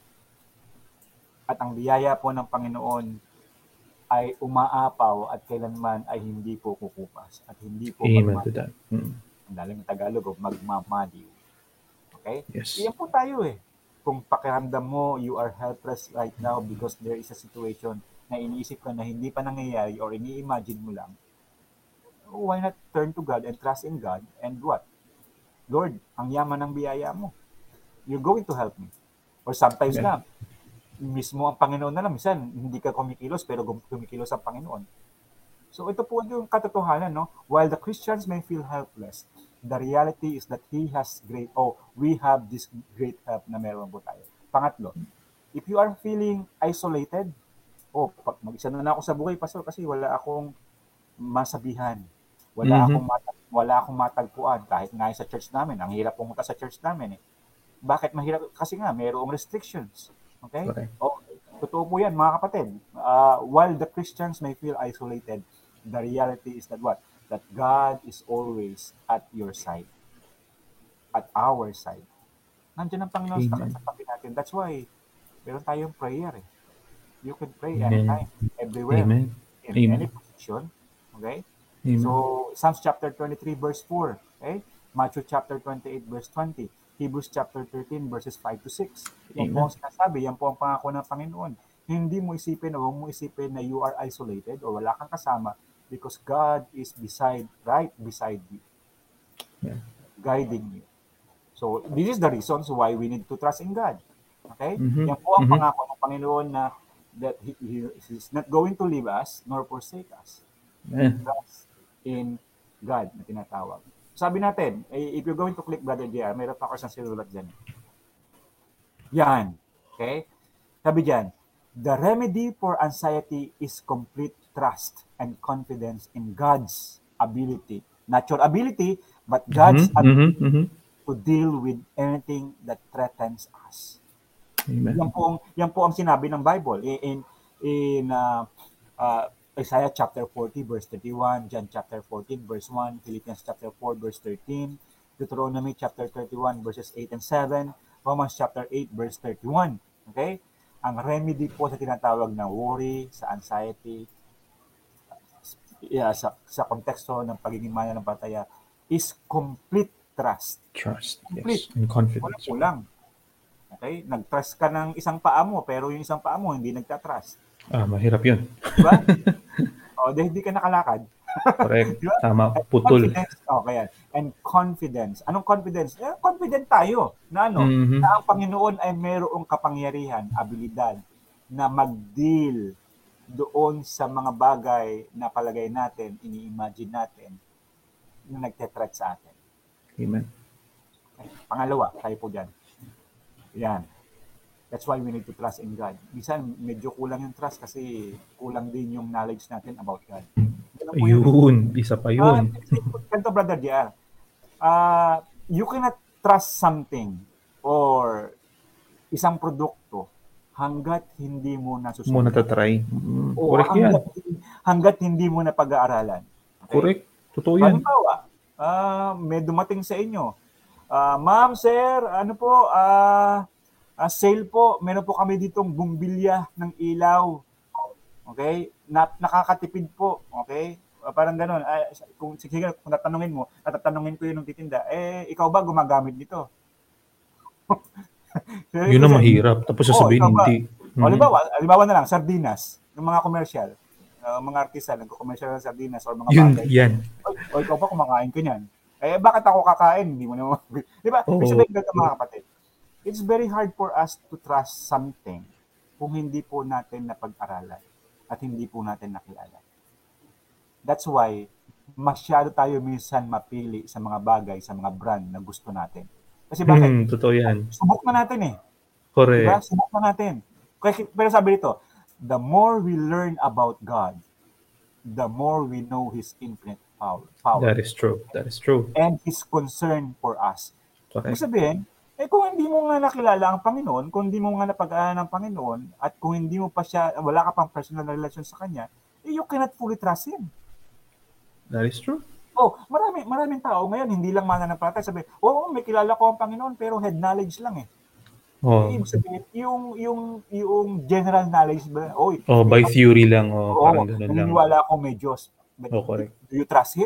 At ang biyaya po ng Panginoon ay umaapaw at kailanman ay hindi po kukupas at hindi po Amen to that. ang daling Tagalog, magmamaliw. Okay? Yes. Iyan po tayo eh. Kung pakiramdam mo, you are helpless right now because there is a situation na iniisip ka na hindi pa nangyayari or ini-imagine mo lang, why not turn to God and trust in God and what? Lord, ang yaman ng biyaya mo. You're going to help me. Or sometimes Amen. na, mismo ang Panginoon na lang, minsan hindi ka kumikilos pero kumikilos ang Panginoon. So ito po yung katotohanan, no? While the Christians may feel helpless, the reality is that we have this great help na meron po tayo. Pangatlo, if you are feeling isolated, mag-isa na ako sa buhay, pastor, kasi wala akong masabihan. Wala akong matagpuan kahit nga sa church namin. Ang hirap pumunta sa church namin eh. Bakit mahirap? Kasi nga mayroong restrictions. Okay? Correct. Totoo po yan, mga kapatid. While the Christians may feel isolated, the reality is that what? That God is always at your side. At our side. Nandiyan ang Panginoon sa tabi natin. That's why, meron tayong prayer eh. You can pray anytime, everywhere, Amen. in Amen. any position. Okay? Amen. So, Psalms chapter 23, verse 4. Okay? Matthew chapter 28, verse 20. Hebrews chapter 13, verses 5 to 6. Yan po ang sinasabi, yan po ang pangako ng Panginoon. Hindi mo isipin o huwag mo isipin na you are isolated o wala kang kasama because God is right beside you. Yeah. Guiding you. So, this is the reasons why we need to trust in God. Okay? Yan po ang pangako ng Panginoon na that He is not going to leave us nor forsake us. Trust in God na tinatawag. Sabi natin, if you're going to click Brother JR, mayroon pa ako isang sinulat dyan. Yan. Okay? Sabi dyan, the remedy for anxiety is complete trust and confidence in God's ability. Not your ability, but God's ability to deal with anything that threatens us. Amen. Yan po ang sinabi ng Bible in Isaiah chapter 40 verse 31, John chapter 14 verse 1, Philippians chapter 4 verse 13, Deuteronomy chapter 31 verses 8 and 7, Romans chapter 8 verse 31. Okay? Ang remedy po sa tinatawag na worry, sa anxiety, sa konteksto ng pagiging mananampalataya is complete trust. Complete. Yes. And confidence. Wala kulang. Okay? Nag-trust ka ng isang paa mo, pero yung isang paa mo hindi nagtatrust. Mahirap yun. Diba? Dahil hindi ka nakalakad. Correct. Diba? Tama. Putol. Okay. And confidence. Anong confidence? Confident tayo na na ang Panginoon ay mayroong kapangyarihan, abilidad na mag-deal doon sa mga bagay na palagay natin, ini-imagine natin na nagtetreat sa atin. Amen. Okay. Pangalawa, tayo po dyan. Yan. That's why we need to trust in God. Minsan, medyo kulang yung trust kasi kulang din yung knowledge natin about God. Ayun. Isa pa yun. Ganito, Brother JR. You cannot trust something or isang produkto hanggat hindi mo nasusunod. Mo natatry. Correct yan. Hanggat hindi mo na pag-aaralan. Okay? Correct. Totoo yan. Halimbawa, may dumating sa inyo. Ma'am, sir, sale po, meron po kami ditong bumbilya ng ilaw. Okay? Nakakatipid po. Okay? Parang gano'n. Kung tatanungin mo, tatanungin ko yun ng titinda, ikaw ba gumagamit nito? Yun ang mahirap. Tapos sasabihin hindi. Halimbawa na lang, sardinas. Yung mga commercial. Mga artista, nagko-commercial ng sardinas or mga bagay. Yan. O ikaw ba kumakain ka niyan? Bakit ako kakain? Hindi mo naman. Di ba? Ibig sabihin ganito, mga kapatid. It's very hard for us to trust something kung hindi po natin napag-aralan at hindi po natin nakilala. That's why masyado tayo minsan mapili sa mga bagay, sa mga brand na gusto natin. Kasi bakit? Totoo yan. Subok na natin eh. Correct. Diba? Subok na natin. Pero sabi dito, the more we learn about God, the more we know His infinite power. That is true. And His concern for us. Correct. Ibig sabihin, Kung hindi mo nga nakilala ang Panginoon, kung hindi mo nga napag-aralan ng Panginoon, at kung hindi mo pa siya, wala ka pang personal na relasyon sa Kanya, you cannot fully trust Him. That is true. Maraming tao ngayon, hindi lang mananampalataya, sabi, may kilala ko ang Panginoon, pero head knowledge lang eh. Ibig sabihin, yung general knowledge ba, by theory lang, parang ganun lang. naniniwala ako may Diyos. But correct. Do you trust Him?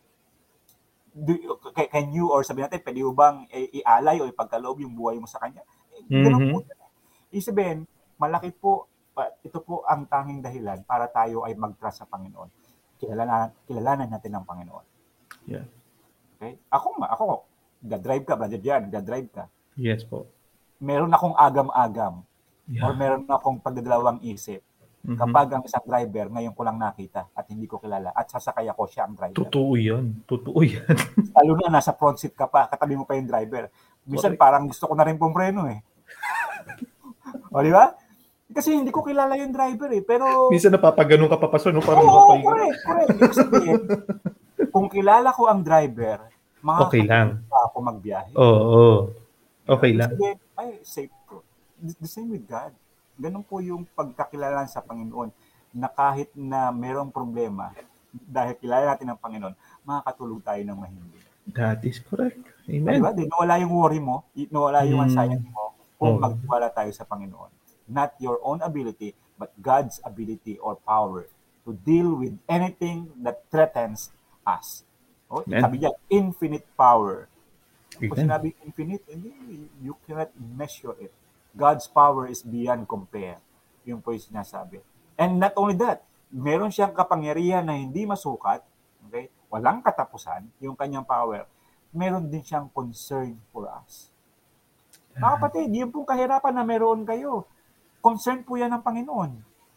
Can you, or sabi natin, pwede mo bang ialay o ipagkaloob yung buhay mo sa Kanya? Ganun po. Ibig sabihin, malaki po, ito po ang tanging dahilan para tayo ay mag-trust sa Panginoon. Kilalanan natin ang Panginoon. Yeah. Okay? Ako, nagdadrive ka, brother Jan, nagdadrive ka. Yes po. Meron akong agam-agam, or meron akong pagdadalawang isip. Kapag ang isang driver, ngayon ko lang nakita at hindi ko kilala at sasakay ako, siya ang driver. Totoo yan. Lalo na nasa front seat ka pa, katabi mo pa yung driver. Minsan parang gusto ko na rin pumpreno eh. O di ba? Kasi hindi ko kilala yung driver eh, pero... Minsan napapaganon ka papaso, no? Parang correct. Ibig sabihin, kung kilala ko ang driver, okay lang ako magbiyahe. Okay lang. Sabihin, safe ko. The same with God. Ganun po yung pagkakilalan sa Panginoon, na kahit na merong problema, dahil kilala natin ang Panginoon, makakatulog tayo ng mahimbing. That is correct. Amen. Diba? Nawala yung worry mo, nawala yung anxiety mo, kung magtiwala tayo sa Panginoon. Not your own ability, but God's ability or power to deal with anything that threatens us. Sabi niya, infinite power. Kung sinabi infinite, you cannot measure it. God's power is beyond compare. Yung po yung sinasabi. And not only that, meron siyang kapangyarihan na hindi masukat, okay? Walang katapusan, yung kanyang power. Meron din siyang concern for us. Mga kapatid, yung pong kahirapan na meron kayo, concern po yan ng Panginoon.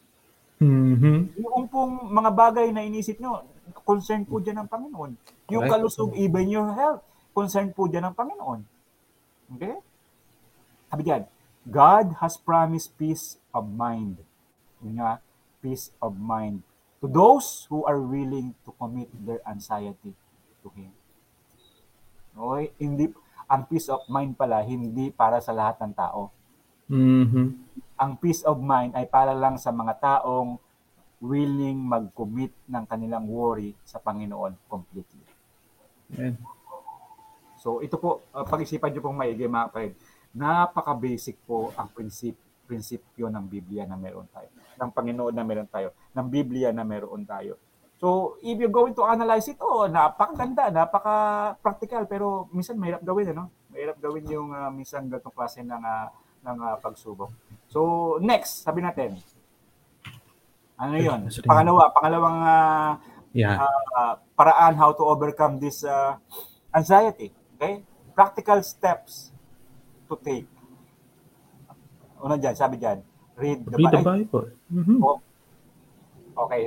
Yung pong mga bagay na inisip nyo, concern po dyan ng Panginoon. Yung kalusog, even your health, concern po dyan ng Panginoon. Okay? Sabi dyan, God has promised peace of mind. Peace of mind to those who are willing to commit their anxiety to Him. Okay? Ang peace of mind pala, hindi para sa lahat ng tao. Ang peace of mind ay para lang sa mga taong willing mag-commit ng kanilang worry sa Panginoon completely. Amen. So ito po, pag-isipan nyo pong maigi mga kapatid, napaka-basic po ang prinsipyo ng Biblia na meron tayo, ng Panginoon na meron tayo, ng Biblia na meron tayo. So if you're going to analyze it, napakaganda, napaka-practical, pero minsan mahirap gawin, ano? Mahirap gawin yung minsan ganitong klase ng pagsubok. So next, sabi natin, ano yun? Pangalawang paraan how to overcome this anxiety. Okay? Practical steps to take. Una dyan, sabi dyan, read the Bible. Okay.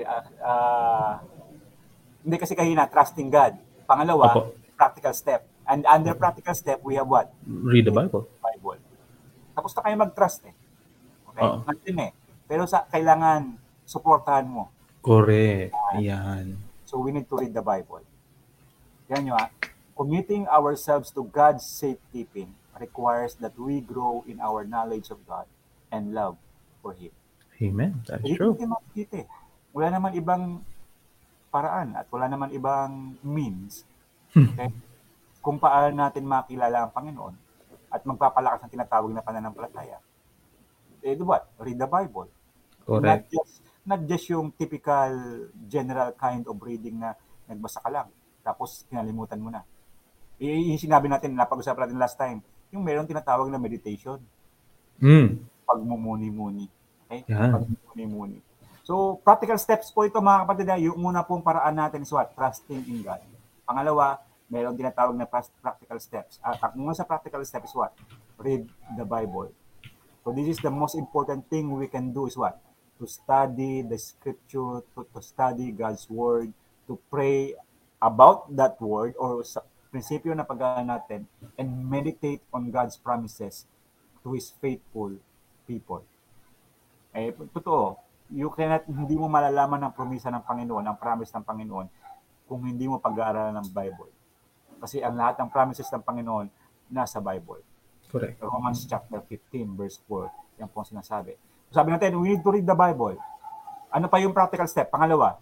Hindi kasi kahina, trusting God. Pangalawa, practical step. And under practical step, we have what? Read the Bible. Tapos na kayo mag-trust eh. Okay? Natin eh. Pero kailangan supportahan mo. Correct. Yan. So we need to read the Bible. Yan nyo committing ourselves to God's safekeeping requires that we grow in our knowledge of God and love for Him. Amen. That's true. Wala naman ibang paraan at wala naman ibang means okay, kung paano natin makilala ang Panginoon at magpapalakas ng tinatawag na pananampalataya. What? Read the Bible. Correct. Not just yung typical general kind of reading na nagbasa ka lang tapos kinalimutan mo na. Yung sinabi natin, napag-usapan natin last time, yung meron tinatawag na meditation. Pagmumuni-muni. Okay? Pagmumuni-muni. So, practical steps po ito mga kapatid. Yung una pong paraan natin is what? Trusting in God. Pangalawa, meron tinatawag na practical steps. At ang una sa practical step is what? Read the Bible. So, this is the most important thing we can do is what? To study the scripture, to study God's word, to pray about that word or sa prinsipyo na pag-aaral natin and meditate on God's promises to His faithful people. Totoo, hindi mo malalaman ang promisa ng Panginoon, ang promise ng Panginoon kung hindi mo pag-aaralan ng Bible. Kasi ang lahat ng promises ng Panginoon nasa Bible. Correct. Romans chapter 15 verse 4. Yan po ang sinasabi. Sabi natin, we need to read the Bible. Ano pa yung practical step? Pangalawa,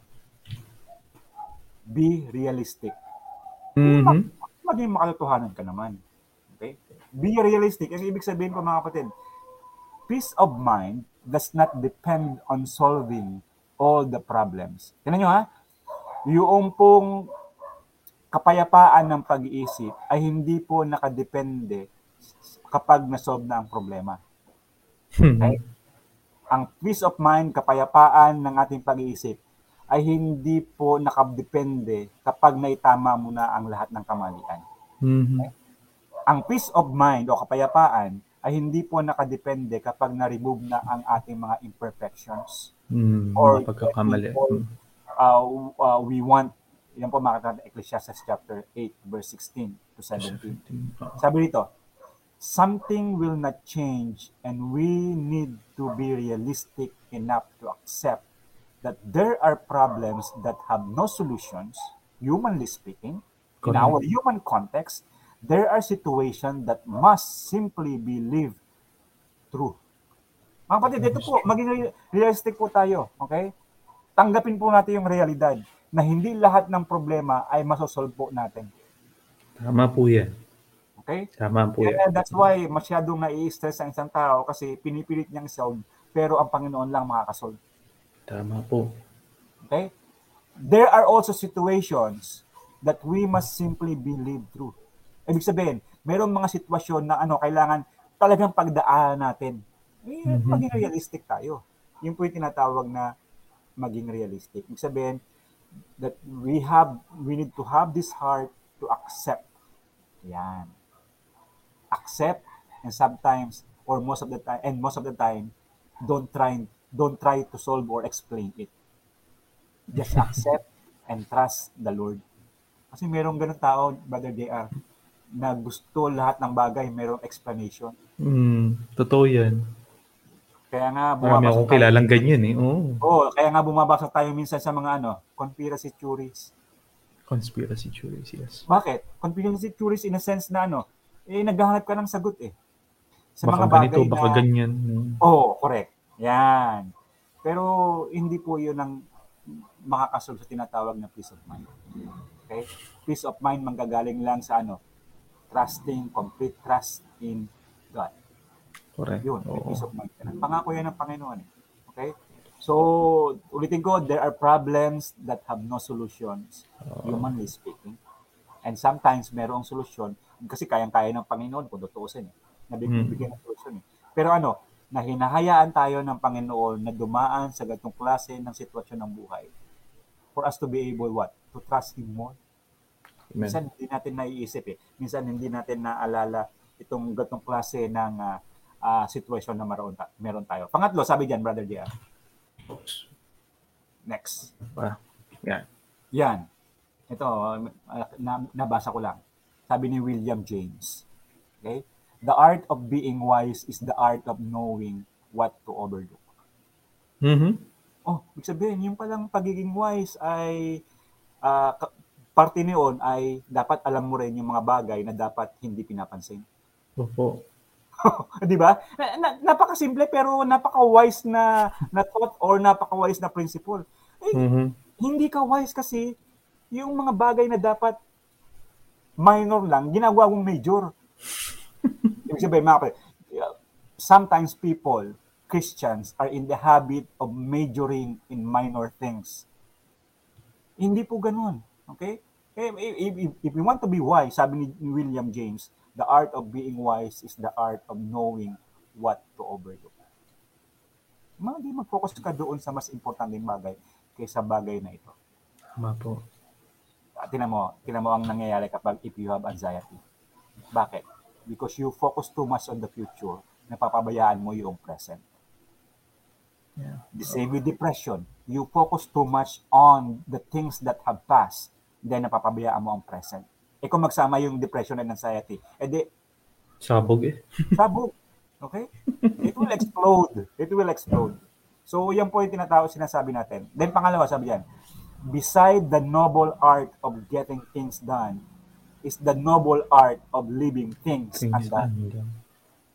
be realistic. Maging makatotohanan ka naman. Okay? Be realistic. Ang ibig sabihin po mga kapatid, peace of mind does not depend on solving all the problems. Tingnan nyo ha, yung pong kapayapaan ng pag-iisip ay hindi po nakadepende kapag nasolve na ang problema. Okay? Ang peace of mind, kapayapaan ng ating pag-iisip ay hindi po nakadepende kapag naitama mo na ang lahat ng kamalian. Okay? Ang peace of mind o kapayapaan ay hindi po nakadepende kapag na-remove na ang ating mga imperfections or pagkakamali. We want, yan po makikita sa Ecclesiastes chapter 8 verse 16 to 17. Sabi dito, something will not change and we need to be realistic enough to accept that there are problems that have no solutions, humanly speaking. In our human context, there are situations that must simply be lived through. Mga kapatid, dito po, maging realistic po tayo, okay? Tanggapin po natin yung realidad na hindi lahat ng problema ay masosolve po natin. Tama po yan. Okay? Tama po yan. That's why masyadong nai-stress ang isang tao kasi pinipilit niyang solve pero ang Panginoon lang makakasolve. Tama po. Okay? There are also situations that we must simply be lived through. Ibig sabihin, mayroong mga sitwasyon na kailangan talagang pagdaanan natin. Maging realistic tayo. Yung po yung tinatawag na maging realistic. Ibig sabihin, that we need to have this heart to accept. Yan. Accept, and sometimes, or most of the time, don't try to solve or explain it. Just accept and trust the Lord. Kasi merong ganun tao, Brother JR, na gusto lahat ng bagay merong explanation. Totoo yan. Kaya nga marami akong kilalang ganyan eh. Kaya nga bumabagsak tayo minsan sa mga conspiracy theories. Conspiracy theories, yes. Bakit? Conspiracy theories in a sense na naghahanap ka ng sagot eh. Sa baka mga bagay ganito, baka ganyan. Correct. Yan. Pero hindi po yun ang makakasolve sa tinatawag na peace of mind. Okay? Peace of mind manggagaling lang sa complete trust in God. Correct. Yun, peace of mind. Pangako yan ng Panginoon. Okay? So, ulitin ko, there are problems that have no solutions, humanly speaking. And sometimes, merong solusyon, kasi kayang-kaya ng Panginoon, kung tutuusin, nabibigyan ng solusyon. Pero na hinahayaan tayo ng Panginoon na dumaan sa ganitong klase ng sitwasyon ng buhay for us to be able, to trust Him more. Amen. Minsan, hindi natin naiisip Minsan, hindi natin naalala itong ganitong klase ng sitwasyon na meron tayo. Pangatlo, sabi diyan, Brother JR. Next. Yan. Ito, nabasa ko lang. Sabi ni William James. Okay? The art of being wise is the art of knowing what to overlook. Ibig sabihin, yung palang pagiging wise ay parte niyon ay dapat alam mo rin yung mga bagay na dapat hindi pinapansin. Opo. Di ba? Napakasimple pero napaka-wise na thought or napaka-wise na principle. Hindi ka wise kasi yung mga bagay na dapat minor lang, ginagawa mong major. Ibig sabihin, sometimes people, Christians, are in the habit of majoring in minor things. Hindi po ganun. Okay? If we want to be wise, sabi ni William James, the art of being wise is the art of knowing what to overlook. Hindi mag-focus ka doon sa mas importanteng bagay kaysa bagay na ito. Tama po. Tinan mo ang nangyayari kapag if you have anxiety. Bakit? Because you focus too much on the future, napapabayaan mo yung present. Yeah. The same with depression. You focus too much on the things that have passed, then napapabayaan mo ang present. Kung magsama yung depression and anxiety, sabog Sabog. Okay? It will explode. So, yan po yung sinasabi natin. Then, pangalawa, sabi yan, beside the noble art of getting things done is the noble art of leaving things undone.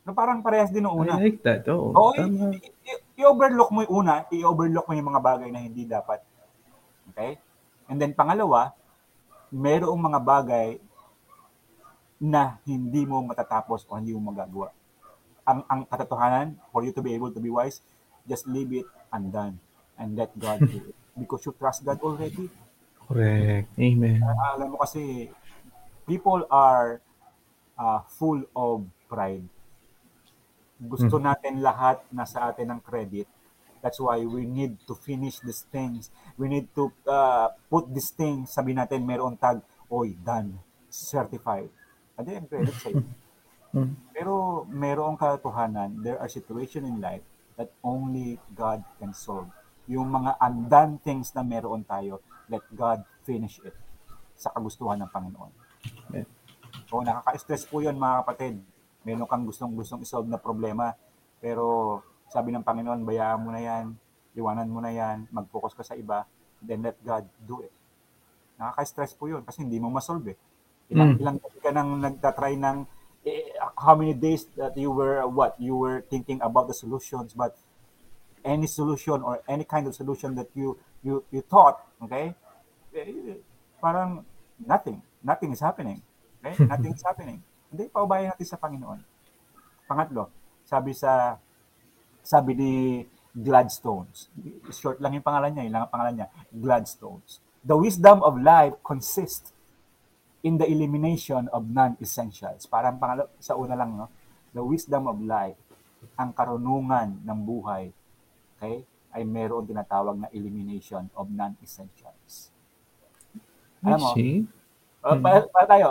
Na parang parehas din nung una. I like that. Oo, Tama. i-overlook mo yung una, i-overlook mo yung mga bagay na hindi dapat. Okay? And then pangalawa, merong mga bagay na hindi mo matatapos o hindi mo magagawa. Ang katotohanan, for you to be able to be wise, just leave it undone and let God do it. Because you trust God already. Correct. Amen. Alam mo kasi, people are full of pride. Gusto natin lahat nasa atin ng credit. That's why we need to finish these things. We need to put these things, sabi natin, meron tag, oy, done, certified. Adi ang credit sa'yo. Pero merong katotohanan, there are situations in life that only God can solve. Yung mga undone things na meron tayo, let God finish it sa kagustuhan ng Panginoon. Yeah. So, nakaka-stress po yun, mga kapatid. Meron kang gustong isolve na problema. Pero sabi ng Panginoon, bayaan mo na yan, iwanan mo na yan, mag-focus ka sa iba, then let God do it. Nakaka-stress po yun kasi hindi mo masolve eh. Ilang ka nang nagtatry ng how many days that you were thinking about the solutions, but any solution or any kind of solution that you thought, okay, parang nothing is happening. Okay? Nothing is happening. Hindi, paubayan natin sa Panginoon. Pangatlo, sabi ni Gladstones, short lang yung pangalan niya, ilang ang pangalan niya, Gladstones. The wisdom of life consists in the elimination of non-essentials. Parang sa una lang, no? The wisdom of life, ang karunungan ng buhay, okay, ay meron tinatawag na elimination of non-essentials. Alam mo, para tayo,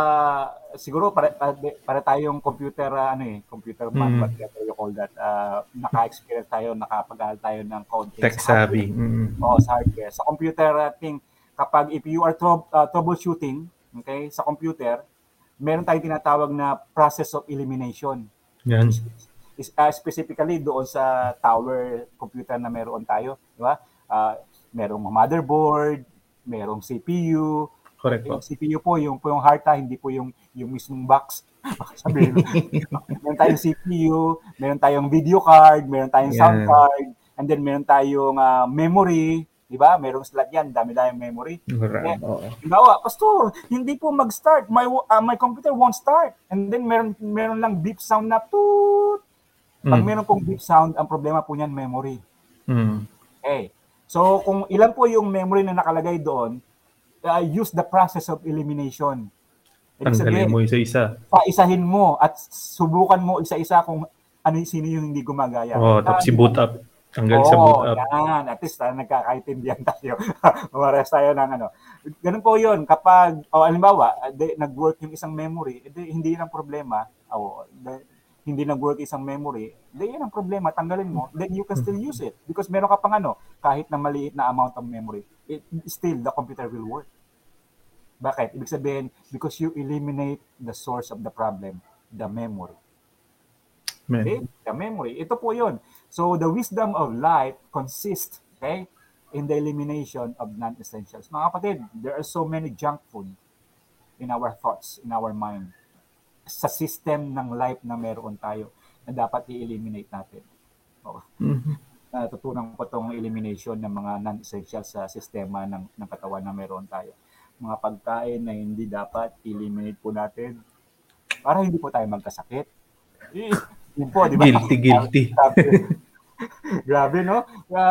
siguro para tayong computer, computer man, whatever you call that, naka-experience tayo, nakapag-aral tayo ng konting tech savvy. Sa hardware. Sa computer thing, kapag if you are troubleshooting, okay, sa computer, meron tayong tinatawag na process of elimination. Yan. Specifically doon sa tower computer na meron tayo, di ba? Merong motherboard, merong CPU. Correct Yung CPU po, yung hard hindi po yung mismong box. Sabihin, meron tayong CPU, meron tayong video card, meron tayong sound card, and then meron tayong memory, di ba? Merong slot yan, dami-dami memory. Halimbawa, pastor, hindi po mag-start. My computer won't start. And then meron lang beep sound na toot. Pag meron pong beep sound, ang problema po niyan memory. Okay. So, kung ilan po yung memory na nakalagay doon, use the process of elimination. Tanggalin mo isa-isa. Paisahin mo at subukan mo isa-isa kung sino yung hindi gumagaya. Tapos i-boot up. Tanggal sa boot up. Yan. At least nagkakaintindihan tayo. Mares tayo ng Ganun po yun. Kapag, halimbawa, nag-work yung isang memory, hindi lang problema. Hindi nag-work isang memory, yan ang problema, tanggalin mo, then you can still use it. Because meron ka pang kahit na maliit na amount of memory, still the computer will work. Bakit? Ibig sabihin, because you eliminate the source of the problem, the memory. Okay? The memory. Ito po yun. So, the wisdom of life consists, okay, in the elimination of non-essentials. Mga kapatid, there are so many junk food in our thoughts, in our mind, sa system ng life na meron tayo na dapat i-eliminate natin. Natutunan ko itong elimination ng mga non-essentials sa sistema ng katawan na meron tayo. Mga pagkain na hindi dapat i-eliminate po natin para hindi po tayo magkasakit. Yun po, di ba? Guilty. Grabe, no?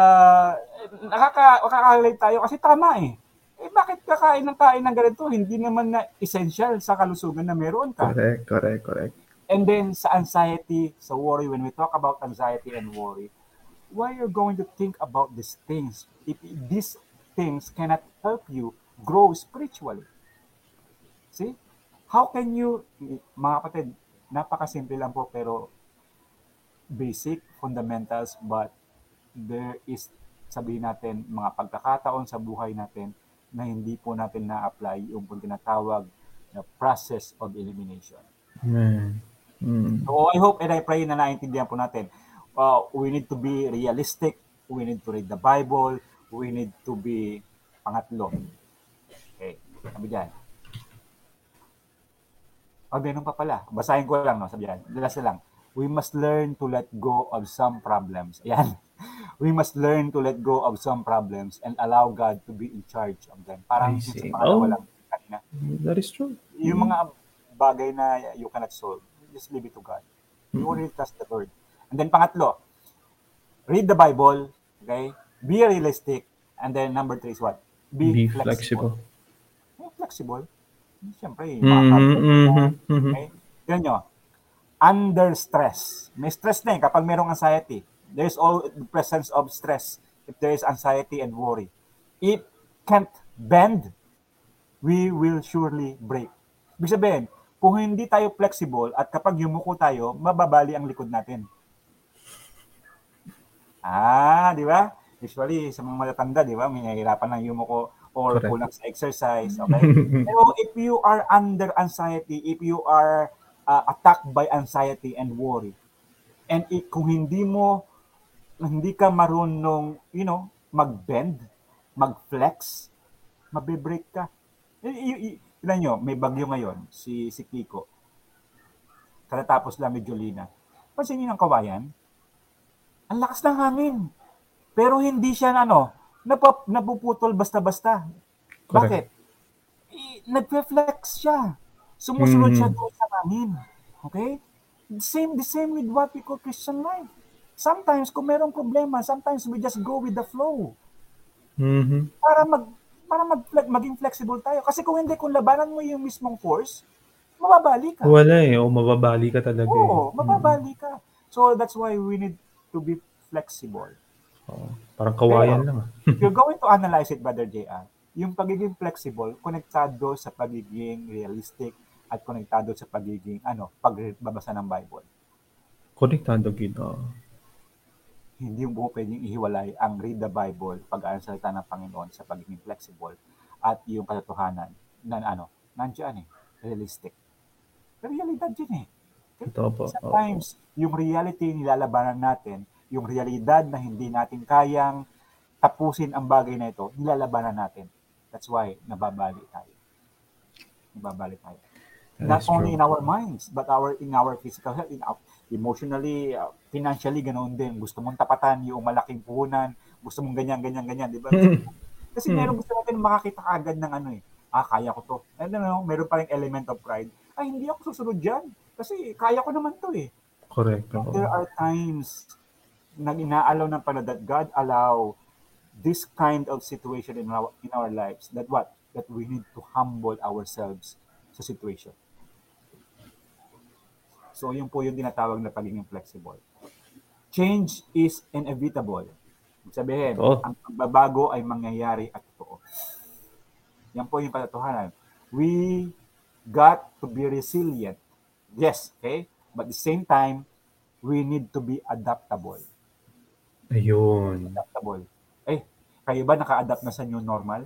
Nakaka-relate tayo kasi tama eh. Bakit kakain ng kain ng ganito? Hindi naman na essential sa kalusugan na meron ka. Correct. And then sa anxiety, sa worry, when we talk about anxiety and worry, why you're going to think about these things if these things cannot help you grow spiritually? See? How can you, mga kapatid, napakasimple lang po pero basic, fundamentals, but there is, sabihin natin, mga pagkakataon sa buhay natin na hindi po natin na-apply yung tinatawag na process of elimination. So I hope and I pray na naintindihan po natin. We need to be realistic. We need to read the Bible. We need to be pangatlo. Okay. Sabi dyan. Meron pa pala. Basahin ko lang, no? Sabi dyan. Last na lang. we must learn to let go of some problems. Ayan. We must learn to let go of some problems and allow God to be in charge of them. I Parang yung sa see. pangalawa Oh, lang kanina. that is true. Yung mga bagay na you cannot solve, just leave it to God. You only trust the Lord. And then pangatlo, read the Bible, okay? Be realistic. And then number 3 is what? Be Be flexible. flexible. Flexible. Siyempre, yung mga Mhm, project mo. mhm, mhm. Okay? Tignan nyo, under stress. May stress na kapag merong anxiety. There's all the presence of stress if there is anxiety and worry. If can't bend, we will surely break. Ibig sabihin, kung hindi tayo flexible at kapag yumuko tayo, mababali ang likod natin. Di ba? Usually, sa mga matatanda, di ba, may nahihirapan lang yumuko or Correct. kulang sa exercise, okay? Pero if you are under anxiety, if you are attacked by anxiety and worry, and kung hindi ka marunong, mag-bend, mag-flex, mabe-break ka. Tignan nyo, may bagyo ngayon, si Kiko. Katatapos lang ni Jolina. Pansin niyo ng kawayan? Ang lakas ng hangin. Pero hindi siya napuputol basta-basta. Bakit? Correct. Nagpe-flex siya. Sumusunod siya Mhm. doon sa hangin. Okay? The same with what we call Christian life. Sometimes, kung merong problema, sometimes we just go with the flow. Mhm. Maging flexible tayo. Kasi kung hindi, kung labanan mo yung mismong force, mababali ka. Wala o mababali ka talaga Oo, mababali ka. So, that's why we need to be flexible. Parang kawayan Pero, lang if you're going to analyze it, Brother JR, yung pagiging flexible, konektado sa pagiging realistic at konektado sa pagiging, pagbabasa ng Bible. Konektado gid, Hindi mo pwedeng ihiwalay ang read the Bible, pag-aaral salita ng Panginoon sa pagiging flexible at yung katotohanan na nandiyan realistic. Realidad yun Okay? Totoo po, Sometimes, yung reality nilalabanan natin, yung realidad na hindi natin kayang tapusin ang bagay na ito, nilalabanan natin. That's why nababali tayo. That Not is only true. in our minds, but in our physical health, emotionally, financially, ganoon din. Gusto mong tapatan yung malaking puhunan, gusto mong ganyan, di ba? Kasi meron gusto natin makakita agad ng kaya ko to. And meron pa rin element of pride. Hindi ako susunod dyan. Kasi kaya ko naman to Correct, But there are times na inaalaw ng Panginoon that God allow this kind of situation in our lives that we need to humble ourselves sa situation. So, yun po yung tinatawag na pagiging flexible. Change is inevitable. Sabihin, Totoo. ang pagbabago ay mangyayari at totoo. Yan po yung katotohanan. We got to be resilient. Yes, okay? But at the same time, we need to be adaptable. Ayun. Adaptable. Kayo ba naka-adapt na sa new normal?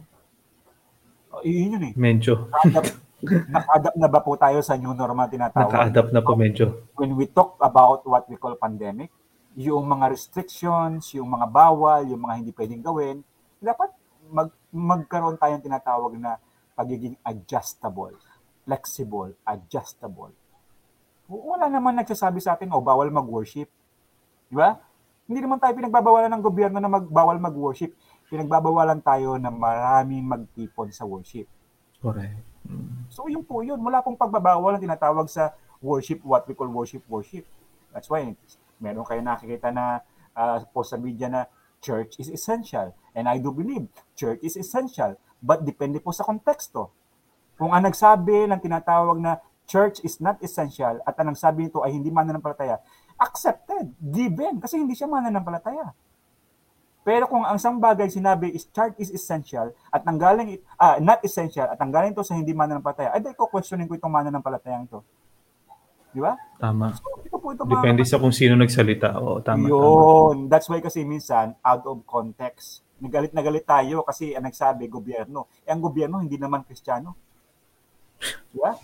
Yun Medyo. Naka-adapt na ba po tayo sa new normal tinatawag? Naka-adapt na po medyo. When we talk about what we call pandemic, yung mga restrictions, yung mga bawal, yung mga hindi pwedeng gawin, dapat magkaroon tayong tinatawag na pagiging adjustable, flexible, adjustable. Wala naman nagsasabi sa atin, bawal mag-worship. Di ba? Hindi naman tayo pinagbabawalan ng gobyerno na bawal mag-worship. Pinagbabawalan tayo na maraming magtipon sa worship. Correct. So yun po yun. Wala pong pagbabawal na tinatawag sa worship, what we call worship. That's why meron kayo nakikita na post sa media na church is essential. And I do believe church is essential. But depende po sa konteksto. Kung ang nagsabi ng tinatawag na church is not essential at ang nagsabi nito ay hindi mananampalataya, accepted, given, kasi hindi siya mananampalataya. Pero kung ang isang bagay sinabi is church is essential at nanggaling not essential at nanggaling ito sa hindi mananampalataya, ay ko questioning ko itong mananampalatayang ito. Di ba? Tama. So, ito po Depende sa kung sino nagsalita. Tama. Yun. That's why kasi minsan, out of context, nagalit tayo kasi ang nagsabi, gobyerno. Ang gobyerno, hindi naman Kristiyano. Diba?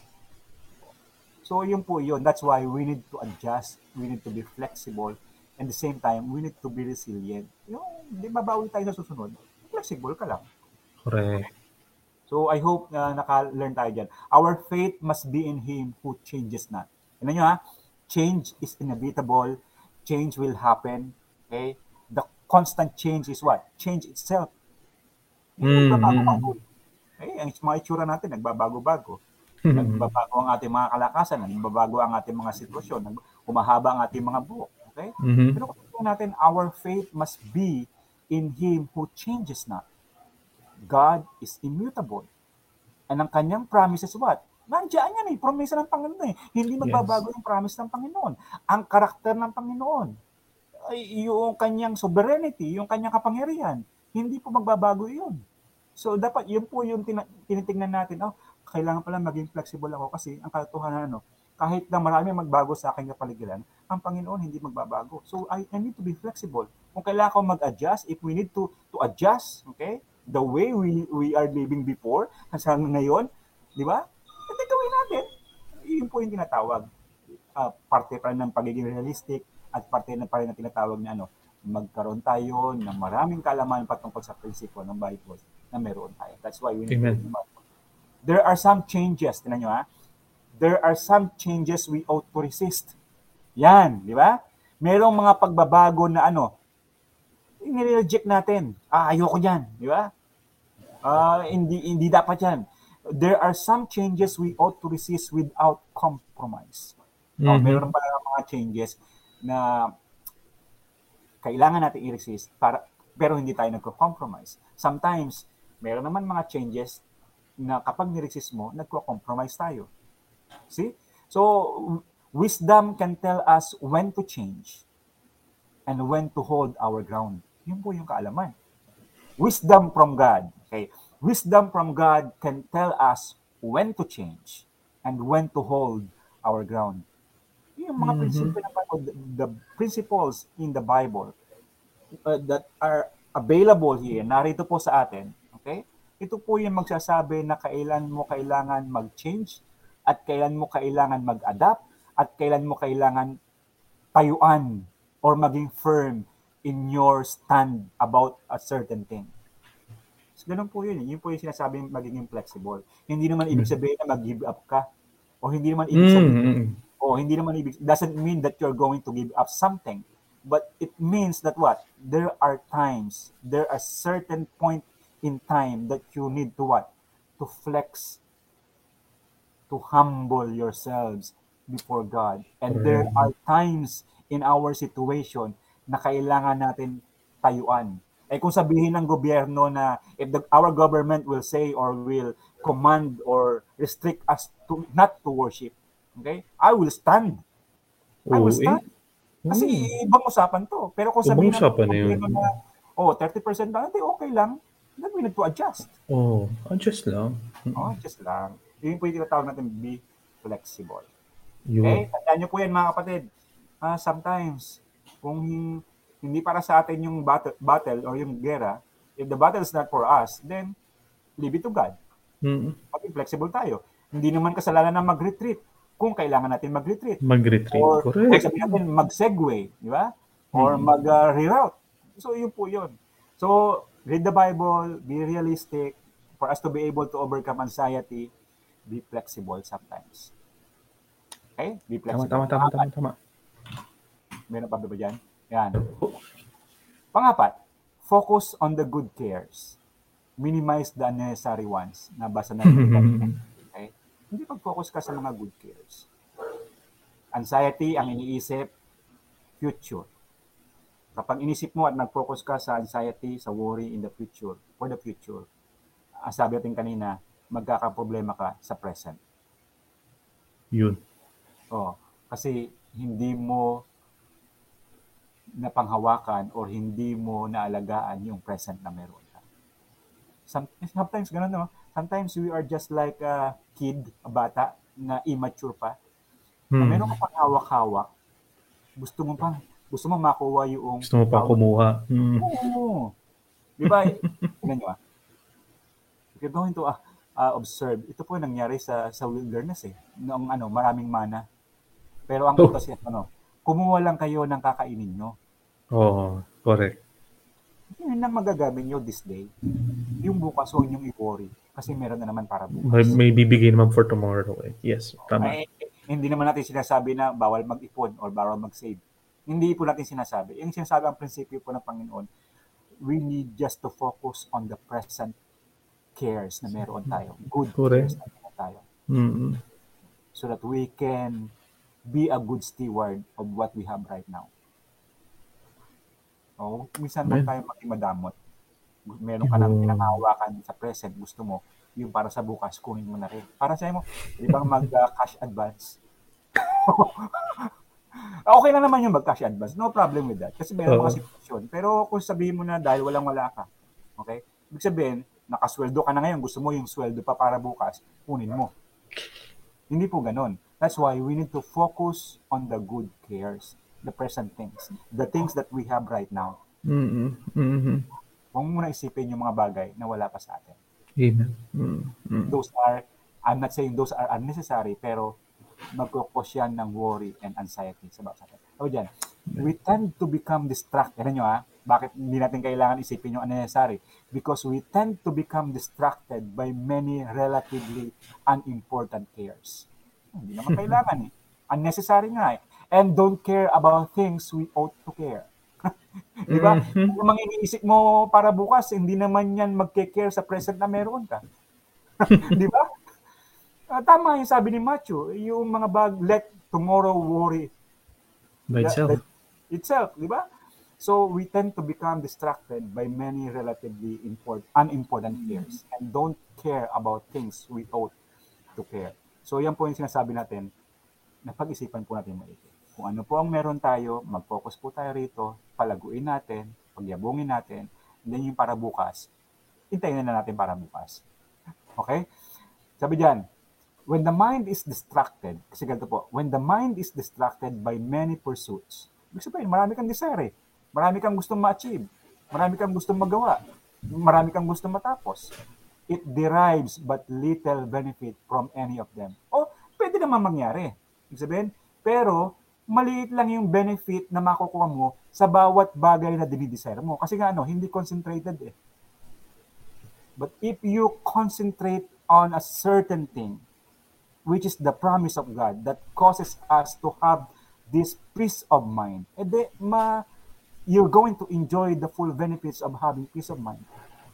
So, yun po yun. That's why we need to adjust. We need to be flexible. And at the same time, we need to be resilient. Hindi mabawi tayo sa susunod. Flexible ka lang. Correct. So, I hope na naka-learn tayo dyan. Our faith must be in Him who changes not. Ano nyo Change is inevitable. Change will happen. Okay? The constant change is what? Change itself. Hindi nagbabago-bago. Ang mga itsura natin, nagbabago-bago. Nagbabago ang ating mga kalakasan, nagbabago ang ating mga sitwasyon, humahaba ang ating mga buhok. Okay? Pero kung natin, our faith must be in Him who changes not. God is immutable. And ang kanyang promise is what? Nandiyan yan promesa ng Panginoon Hindi magbabago yung promise ng Panginoon. Ang karakter ng Panginoon, ay yung kanyang sovereignty, yung kanyang kapangyarihan, hindi po magbabago yun. So dapat yun po yung tinitingnan natin, kailangan pala maging flexible ako kasi ang katotohanan, kahit na marami magbago sa aking kapaligiran, ang Panginoon hindi magbabago. So I need to be flexible. Kung kailangan ko mag-adjust, if we need to adjust, okay, the way we are living before, hanggang ngayon, di ba? Ito gawin natin. Yun po yung tinatawag. Parte pa rin ng pagiging realistic at parte na pa rin na tinatawag na magkaroon tayo ng maraming kalaman patungkol sa prinsipyo ng Bible na meron tayo. That's why we need to read the Bible. There are some changes, tinan nyo there are some changes we ought to resist. Yan, di ba? Merong mga pagbabago na nire-reject natin. Ayoko yan, di ba? Hindi dapat yan. There are some changes we ought to resist without compromise. Meron pa mga changes na kailangan natin i-resist pero hindi tayo nagko-compromise. Sometimes, meron naman mga changes na kapag ni-resist mo, nagko-compromise tayo. See? So, wisdom can tell us when to change and when to hold our ground. Yun po yung kaalaman. Wisdom from God. Okay? Wisdom from God can tell us when to change and when to hold our ground. Yung mga prinsipyo ng Bible, the principles in the Bible that are available here, narito po sa atin, okay? Ito po yung magsasabi na kailan mo kailangan mag-change at kailan mo kailangan mag-adapt at kailan mo kailangan tayuan or maging firm in your stand about a certain thing. So, ganun po yun. Yun po yung sinasabing magiging flexible. Hindi naman ibig sabihin na mag-give up ka. O hindi naman ibig sabihin, doesn't mean that you're going to give up something. But it means that what? There are times, there are certain point in time that you need to what? To flex, to humble yourselves before God. And there are times in our situation na kailangan natin tayuan. Kung sabihin ng gobyerno na if our government will say or will command or restrict us to not to worship, okay? I will stand. I will stand. Kasi ibang usapan to. Pero kung sabihin ng gobyerno na 30% lang, okay lang. Then we need to adjust. Adjust lang. Adjust lang. Yun po yung tinatawag natin, be flexible. Okay? Tandaan nyo po yan mga kapatid. Sometimes, kung hindi para sa atin yung battle or yung gera, if the battle is not for us, then leave it to God. Maging flexible tayo. Hindi naman kasalanan na mag-retreat kung kailangan natin mag-retreat. Or kung sabihin natin mag-segue, di ba? Or mag-reroute. So, yun po yun. So, read the Bible, be realistic, for us to be able to overcome anxiety, be flexible sometimes. Okay? Be flexible. Tama. Meron pa ba dyan? Yan. Pangapat, focus on the good cares. Minimize the unnecessary ones. Nabasa na rin. Okay? Hindi pag-focus ka sa mga good cares. Anxiety, ang iniisip, future. Kapag inisip mo at nag-focus ka sa anxiety, sa worry in the future, for the future, ang sabi natin kanina, magkakaproblema ka sa present. Yun. Kasi hindi mo napanghawakan or hindi mo naalagaan yung present na meron ka. Sometimes ganun, no? Sometimes we are just like a kid, a bata, na immature pa. Na meron ka pang hawak-hawak. Gusto mo makuha yung... Gusto mo pa kumuha. Oo. Di ba? Tignan nyo If you're going to observe, ito po nangyari sa wilderness Noong maraming mana. Pero ang ito siya, kumuha lang kayo ng kakainin nyo. Correct. Yun ang magagamit nyo this day. Yung bukas, huwag nyong i-worry. Kasi meron na naman para bukas. May bibigay naman for tomorrow. Yes, tama. Hindi naman natin sinasabi na bawal mag-ipon or bawal mag-save. Hindi po natin sinasabi. Yung sinasabi ang prinsipyo po ng Panginoon, we need just to focus on the present cares na meron tayo. Good Correct. cares na meron tayo. Mm. So that we can be a good steward of what we have right now. O, minsan huwag tayo maging madamot. Meron ka nang pinakahawakan sa present, gusto mo, yung para sa bukas, kunin mo na rin. Para sa mo, di ba mag-cash advance? Okay lang naman yung mag-cash advance. No problem with that. Kasi meron mga sitwasyon. Pero kung sabihin mo na dahil walang-wala ka, okay? Ibig sabihin, nakasweldo ka na ngayon, gusto mo yung sweldo pa para bukas, kunin mo. Hindi po ganon. That's why we need to focus on the good cares, the present things, the things that we have right now. Huwag mo na isipin yung mga bagay na wala pa sa atin. Those are, I'm not saying those are unnecessary, pero magkukos yan ng worry and anxiety sa bawat atin. O dyan, we tend to become distracted. Ano nyo bakit hindi natin kailangan isipin yung unnecessary? Because we tend to become distracted by many relatively unimportant cares. Hindi naman kailangan Unnecessary nga And don't care about things we ought to care. Di ba? Kung mga iniisip mo para bukas, hindi naman yan magke-care sa present na meron ka. Di ba? Tama yung sabi ni Matthew, yung mga let tomorrow worry by itself, di ba? So we tend to become distracted by many relatively unimportant cares and don't care about things we ought to care. So yan po yung sinasabi natin, na pag-isipan po natin maigi. Kung ano po ang meron tayo, mag-focus po tayo rito, palaguin natin, pagyabungin natin, and then yung para bukas, hintayin na natin para bukas. Okay? Sabi dyan, when the mind is distracted, kasi ganito po, when the mind is distracted by many pursuits, ibig sabihin, marami kang desire, marami kang gustong ma-achieve, marami kang gustong magawa, marami kang gustong matapos, it derives but little benefit from any of them. O, pwede naman mangyari. Ibig sabihin, pero maliit lang yung benefit na makukuha mo sa bawat bagay na dinidesire mo. Kasi nga hindi concentrated But if you concentrate on a certain thing, which is the promise of God that causes us to have this peace of mind, you're going to enjoy the full benefits of having peace of mind.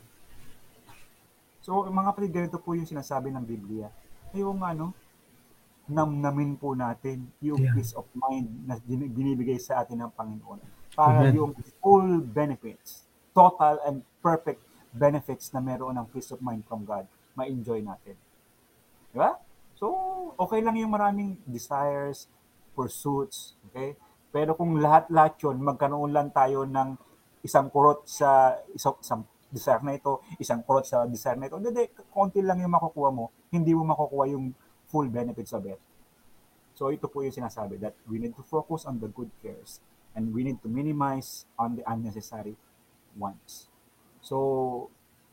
So, mga kapatid, ganito po yung sinasabi ng Biblia. Yung namnamin po natin yung peace of mind na binibigay sa atin ng Panginoon para yung full benefits, total and perfect benefits na meron ng peace of mind from God, ma-enjoy natin. Diba? So, okay lang yung maraming desires, pursuits, okay? Pero kung lahat-lahat yun, magkaroon lang tayo ng isang kurot sa isang desire na ito, isang kurot sa desire na ito, hindi, konti lang yung makukuha mo, hindi mo makukuha yung full benefits of it. So ito po yung sinasabi that we need to focus on the good cares and we need to minimize on the unnecessary ones. So,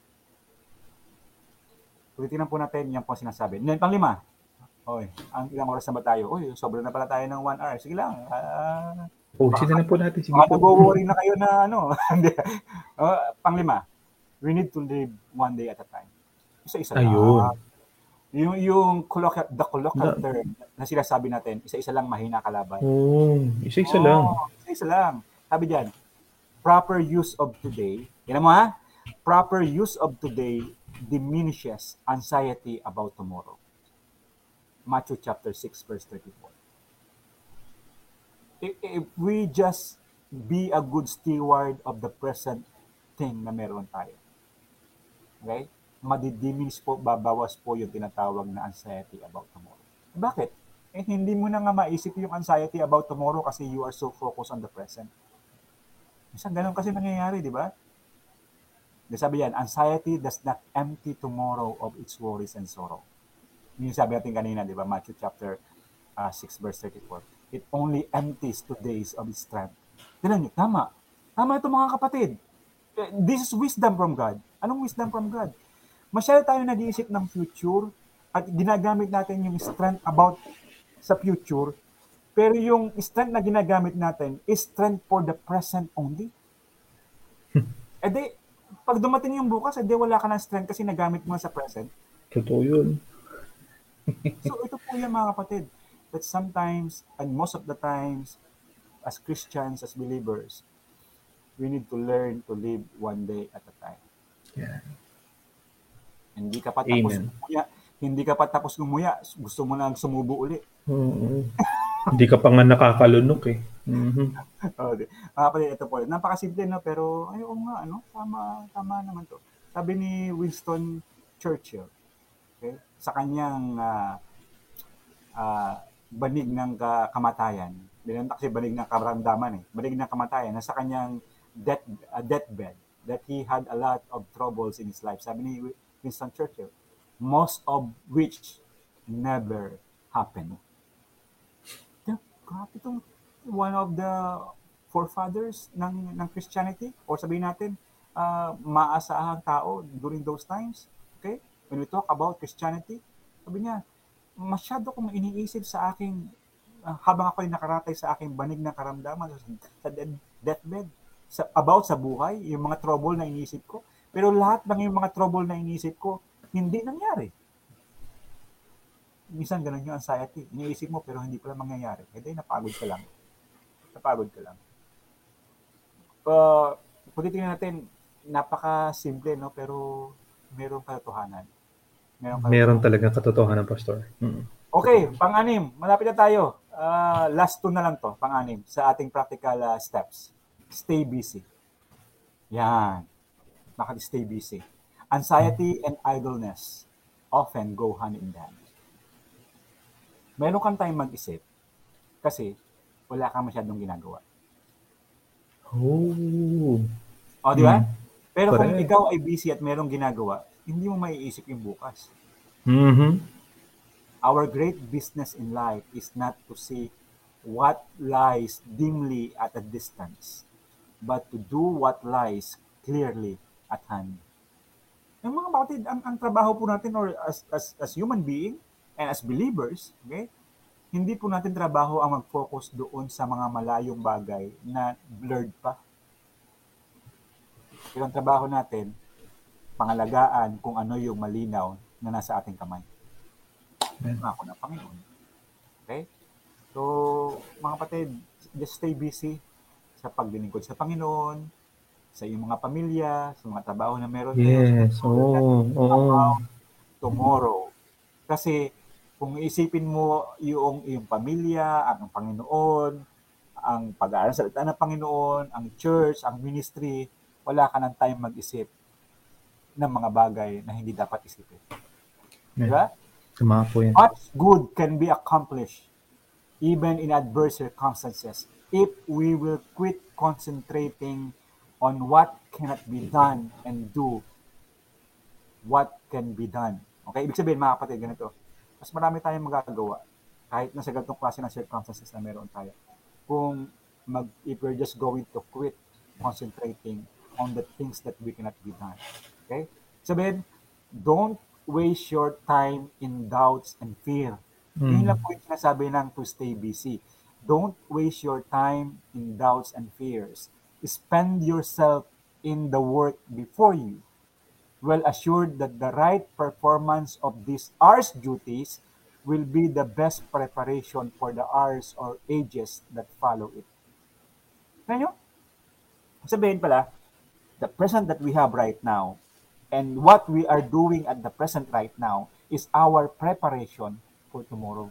ulitin po natin yan po sinasabi. Then, panglima, ang ilang oras na ba tayo? Sobrang na pala tayo ng 1 hour. Sige lang. Sige na po natin. Sige po. Nag-worry na kayo na panglima, we need to live one day at a time. Isa-isa lang. Ayun. Yung the colloquial term na sinasabi natin, isa-isa lang mahina kalaban. Isa-isa lang. Isa-isa lang. Sabi diyan, proper use of today. Yan mo proper use of today diminishes anxiety about tomorrow. Matthew chapter 6 verse 34. If we just be a good steward of the present thing na meron tayo. Okay? Madidiminis po, babawas po yung tinatawag na anxiety about tomorrow. Bakit? Hindi mo na nga maisip yung anxiety about tomorrow kasi you are so focused on the present. Minsan ganun kasi nangyayari, di ba? Sabi yan, anxiety does not empty tomorrow of its worries and sorrow. Yung sabi natin kanina, di ba? Matthew chapter 6 verse 34. It only empties 2 days of its strength. Tignan nyo, tama. Tama ito mga kapatid. This is wisdom from God. Anong wisdom from God? Masyado tayo nag-iisip ng future at ginagamit natin yung strength about sa future, pero yung strength na ginagamit natin is strength for the present only. Pag dumating yung bukas, wala ka ng strength kasi nagamit mo sa present. Totoo yun. So ito po yan mga kapatid. that sometimes, and most of the times, as Christians, as believers, we need to learn to live one day at a time. Yeah. Hindi ka pa tapos Amen. gumuya, hindi ka pa tapos gumuya, gusto mo na sumubo uli. Oo. Hindi ka pa nga nakakalunok eh. Mhm. Kapatid, ito po, napakasimple, no? Pero, ay, oo nga, ano? Tama naman to. Sabi ni Winston Churchill, okay? Sa kanyang banig ng kamatayan, binantak kasi banig ng karamdaman banig ng kamatayan, na sa kanyang deathbed, that he had a lot of troubles in his life. Sabi ni Winston Churchill, most of which never happened. Grabe itong one of the forefathers ng Christianity, or sabihin natin, maasahang tao during those times. Okay? When we talk about Christianity, sabi niya, masyado kong iniisip sa aking, habang ako'y nakaratay sa aking banig na karamdaman, sa deathbed, about sa buhay, yung mga trouble na iniisip ko. Pero lahat ng yung mga trouble na iniisip ko, hindi nangyari. Minsan ganun yung anxiety. Iniisip mo pero hindi pala mangyayari. Hindi, napagod ka lang. Kung titingnan natin, napaka-simple, no? Pero merong katotohanan. Meron talagang katotohanan, Pastor. Okay, pang-anim. Malapit na tayo. Last two na lang to, pang-anim, sa ating practical steps. Stay busy. Yan. Bakit stay busy? Anxiety and idleness often go hand in hand. Meron kang time mag-isip kasi wala kang masyadong ginagawa. Di ba? Pero kung ikaw ay busy at merong ginagawa, hindi mo maiisip yung bukas. Our great business in life is not to see what lies dimly at a distance, but to do what lies clearly at hand. Yung mga kapatid, ang trabaho po natin, or as human being and as believers, okay, hindi po natin trabaho ang mag-focus doon sa mga malayong bagay na blurred pa. Pero ang trabaho natin, pangalagaan kung ano yung malinaw na nasa ating kamay. Ako na Panginoon. Okay? So, mga kapatid, just stay busy sa paglilingkod sa Panginoon, sa iyong mga pamilya, sa mga trabaho na meron kayo. Yes, About tomorrow. Kasi kung isipin mo yung pamilya, ang Panginoon, ang pag-aaral sa salita ng Panginoon, ang church, ang ministry, wala ka ng time mag-isip ng mga bagay na hindi dapat isipin. Diba? Much good can be accomplished even in adverse circumstances if we will quit concentrating on what cannot be done and do what can be done. Okay? Ibig sabihin, mga kapatid, ganito. Mas marami tayong magagawa kahit na sa ganitong klase ng circumstances na meron tayo. If we're just going to quit concentrating on the things that we cannot be done. Okay? Sabihin, don't waste your time in doubts and fear. Yun lang po yung sinasabi ng to stay busy. Don't waste your time in doubts and fears. Spend yourself in the work before you, well assured that the right performance of these hours duties will be the best preparation for the hours or ages that follow it. Ngayon, sabihin pala, the present that we have right now and what we are doing at the present right now is our preparation for tomorrow.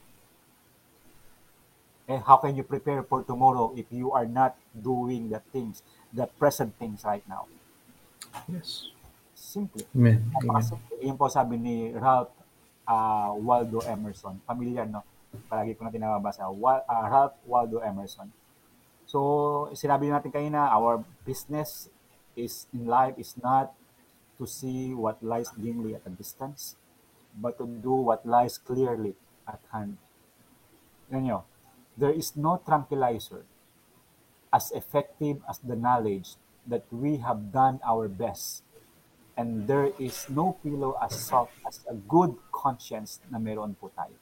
And how can you prepare for tomorrow if you are not doing the things, the present things right now? Yes. Simple. Amen. Yun po sabi ni Ralph Waldo Emerson. Familiar, no? Palagi ko natin nababasa. Ralph Waldo Emerson. So, sinabi natin kanina, our business is in life is not to see what lies dimly at a distance, but to do what lies clearly at hand. Yan nyo. There is no tranquilizer as effective as the knowledge that we have done our best. And there is no pillow as soft as a good conscience na meron po tayo.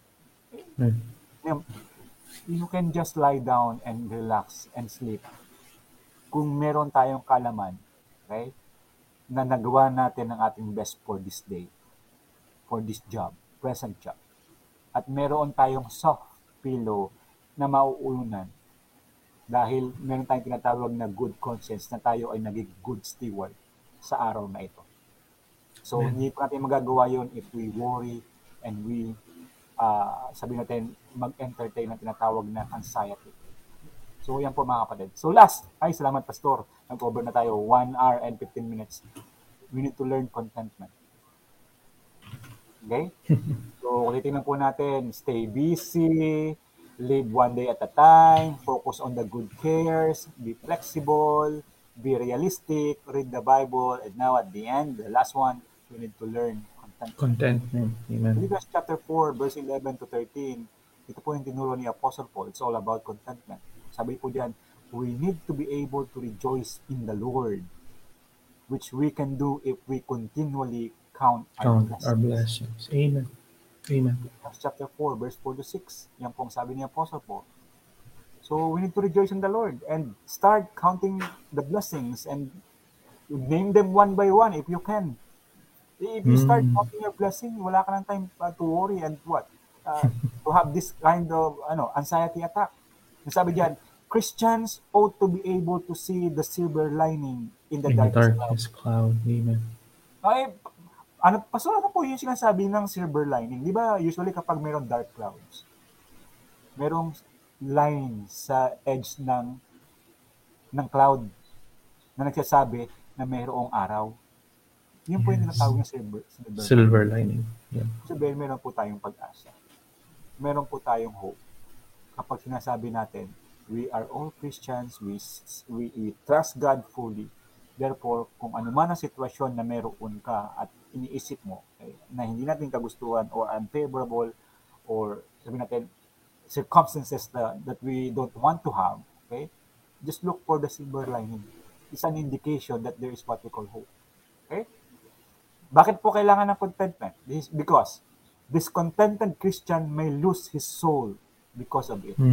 You can just lie down and relax and sleep. Kung meron tayong kalaman, okay, na nagawa natin ang ating best for this day, for this job, present job. At meron tayong soft pillow na mauulunan dahil meron tayong tinatawag na good conscience na tayo ay naging good steward sa araw na ito. So, hindi pa natin magagawa yun if we worry and we, sabihin natin, mag-entertain ng tinatawag na anxiety. So, yan po mga kapatid. So, last, salamat Pastor. Nag-over na tayo, 1 hour and 15 minutes. We need to learn contentment. Okay? So, titingnan po natin, stay busy, live one day at a time, focus on the good cares, be flexible, be realistic, read the Bible, and now at the end, the last one, we need to learn contentment. Contentment. Amen. Philippians chapter 4, verse 11 to 13, ito po yung tinuro ni Apostle Paul. It's all about contentment. Sabi po diyan, we need to be able to rejoice in the Lord, which we can do if we continually count our blessings. Amen. Amen. Chapter 4, verse 4 to 6. Yan pong sabi ni Apostle Paul. So, we need to rejoice in the Lord and start counting the blessings and name them one by one if you can. If you start counting your blessing, wala ka ng time to worry and what? To have this kind of anxiety attack. Sabi diyan, Christians ought to be able to see the silver lining in the darkest cloud. Amen. Pastor, ano po yung sinasabi ng silver lining? Di ba usually kapag mayroong dark clouds, mayroong line sa edge ng cloud na nagsasabi na mayroong araw. Yun po yung tinatawag ng silver lining. Yeah. Sabihin, meron po tayong pag-asa. Meron po tayong hope. Kapag sinasabi natin, we are all Christians, we trust God fully. Therefore, kung ano man ang sitwasyon na meron ka at iniisip mo na hindi natin kagustuhan or unfavorable or sabihin natin circumstances that we don't want to have, okay? Just look for the silver lining. It's an indication that there is what we call hope. Okay? Bakit po kailangan ng contentment? This is because discontented Christian may lose his soul because of it.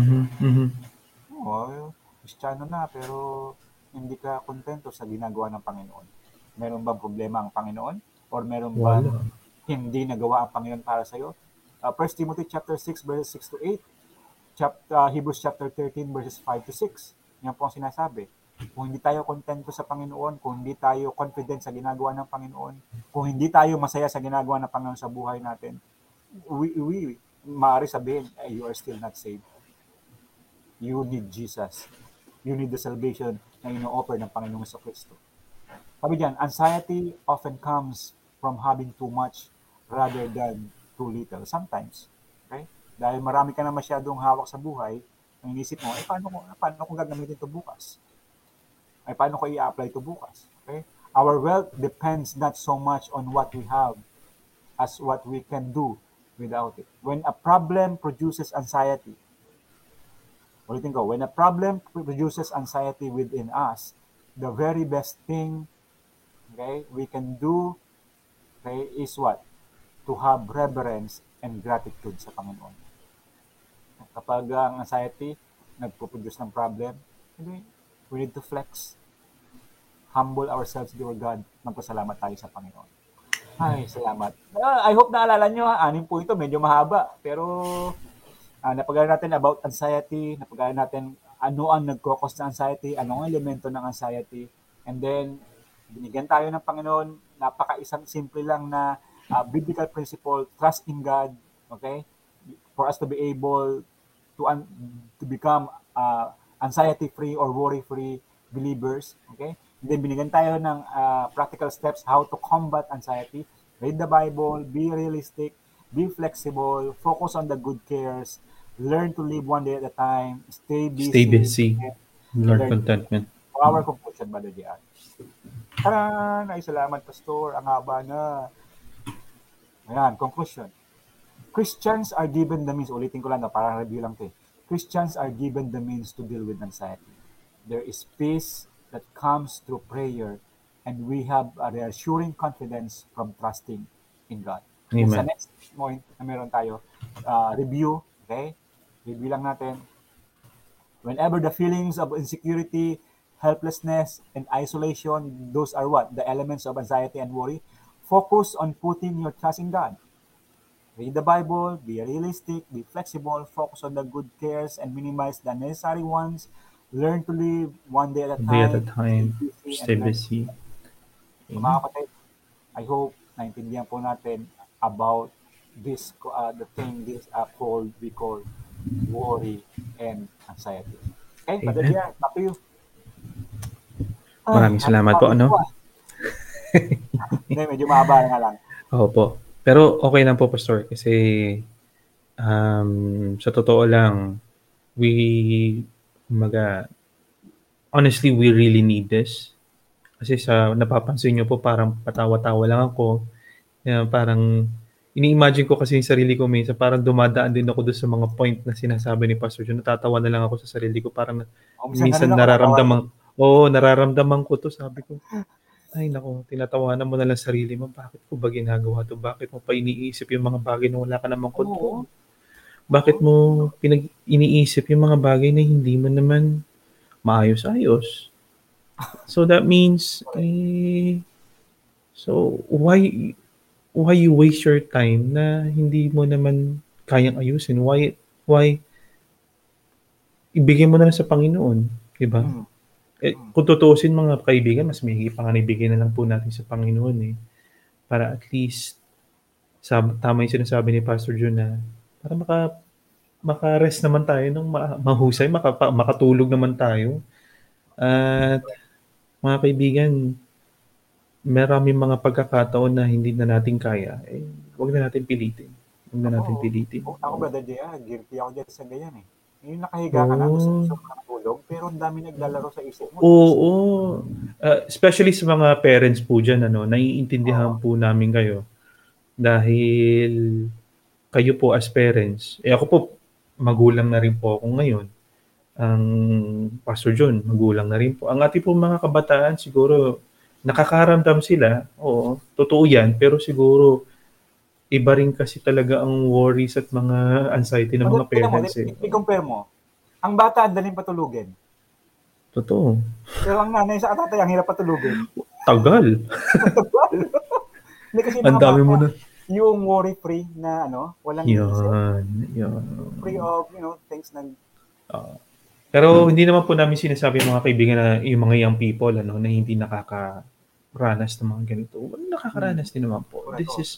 Kristiyano na pero hindi ka kontento sa ginagawa ng Panginoon. Meron bang problema ang Panginoon? Or meron bang hindi nagawa ang Panginoon para sa iyo? 1 Timothy chapter 6 verses 6 to 8, Hebrews chapter 13 verses 5 to 6. Yan po ang sinasabi. Kung hindi tayo kontento sa Panginoon, kung hindi tayo confident sa ginagawa ng Panginoon, kung hindi tayo masaya sa ginagawa ng Panginoon sa buhay natin, we maaari sabihin, you are still not saved. You need Jesus. You need the salvation na ino-offer ng Panginoong Jesucristo. Sabi diyan, anxiety often comes from having too much rather than too little. Sometimes. Okay? Dahil marami ka na masyadong hawak sa buhay, ang inisip mo, paano ko gagamitin ito bukas? Paano ko i-apply ito bukas? Okay? Our wealth depends not so much on what we have as what we can do without it. When a problem produces anxiety, when a problem produces anxiety within us, the very best thing we can do is what? To have reverence and gratitude sa Panginoon. Kapag ang anxiety nagpo-produce ng problem, we need to flex. Humble ourselves before God. Magpasalamat tayo sa Panginoon. Salamat. I hope naalala nyo, 6 po ito, medyo mahaba. Pero napag-aaral natin about anxiety, napag-aaral natin ano ang nagkakos ng anxiety, anong elemento ng anxiety, and then binigyan tayo ng Panginoon, napaka-isang simple lang na biblical principle, trust in God, okay? For us to be able to become anxiety-free or worry-free believers, okay? And then binigyan tayo ng practical steps how to combat anxiety. Read the Bible, be realistic, be flexible, focus on the good cares, learn to live one day at a time, stay busy, learn contentment. Our conclusion, Brother JR. Salamat, Pastor. Ang haba na. Ayan, conclusion. Christians are given the means, ulitin ko lang, parang review lang ito. Christians are given the means to deal with anxiety. There is peace that comes through prayer, and we have a reassuring confidence from trusting in God. Sa next point na meron tayo, review, okay? Review lang natin. Whenever the feelings of insecurity, helplessness, and isolation, those are what? The elements of anxiety and worry. Focus on putting your trust in God. Read the Bible, be realistic, be flexible, focus on the good cares, and minimize the necessary ones. Learn to live one day at a Day at a time, stay time, busy, and stay learn. busy. So mga Amen. kapatid, I hope naintindihan po natin about this, the thing we call worry and anxiety. Okay, Brother Amen. Gian, back to you. Ay, Maraming happy salamat po, topic po ano? ah. Hindi, medyo mahaba na nga lang. Opo. Pero okay lang po, Pastor, kasi sa totoo lang, kumbaga, honestly, we really need this. Kasi sa napapansin niyo po, parang patawa-tawa lang ako. Parang ini-imagine ko kasi yung sarili ko minsan, parang dumadaan din ako doon sa mga point na sinasabi ni Pastor John. Natatawa na lang ako sa sarili ko. Parang Minsan na rin minsan ako natawa din. nararamdaman ko to. Sabi ko, ay nako, tinatawanan mo na lang sarili mo. Bakit ko ba ginagawa to? Bakit mo pa iniisip yung mga bagay na wala ka namang Oo. control? Bakit mo iniisip yung mga bagay na hindi mo naman maayos-ayos? So that means, so why you waste your time na hindi mo naman kayang ayusin? Why ibigay mo na lang sa Panginoon, 'di ba? Kung tutuusin mga kaibigan, mas may pa nga ibigay na lang po natin sa Panginoon para at least tama yung sinasabi ni Pastor Jun na para maka-rest naman tayo ng mahusay, makatulog naman tayo. At mga kaibigan, maraming mga pagkakataon na hindi na natin kaya, huwag na natin pilitin. Huwag na natin pilitin. Ako, Brother Gian, guilty ako dyan sa ganyan eh. Yung nakahiga ka na, gusto mo makatulog, pero ang dami naglalaro sa isip mo. Oo. Especially sa mga parents po dyan, naiintindihan po namin kayo. Dahil kayo po as parents, ako po, magulang na rin po ako ngayon. Ang Pastor John, magulang na rin po. Ang ating po mga kabataan, siguro, nakakaramdam sila. Oo, totoo yan. Pero siguro, iba rin kasi talaga ang worries at mga anxiety ng mga parents. I-compare mo. Ang bata, ang daling patulugin. Totoo. Pero ang nanay sa tatay, ang hirap patulugin. Tagal. Hindi kasi ang dami mo na. Yung worry-free na walang iisip. Free of, things na... Pero hindi naman po namin sinasabi mga kaibigan na yung mga young people na hindi nakakaranas ng mga ganito. Nakakaranas din naman po. This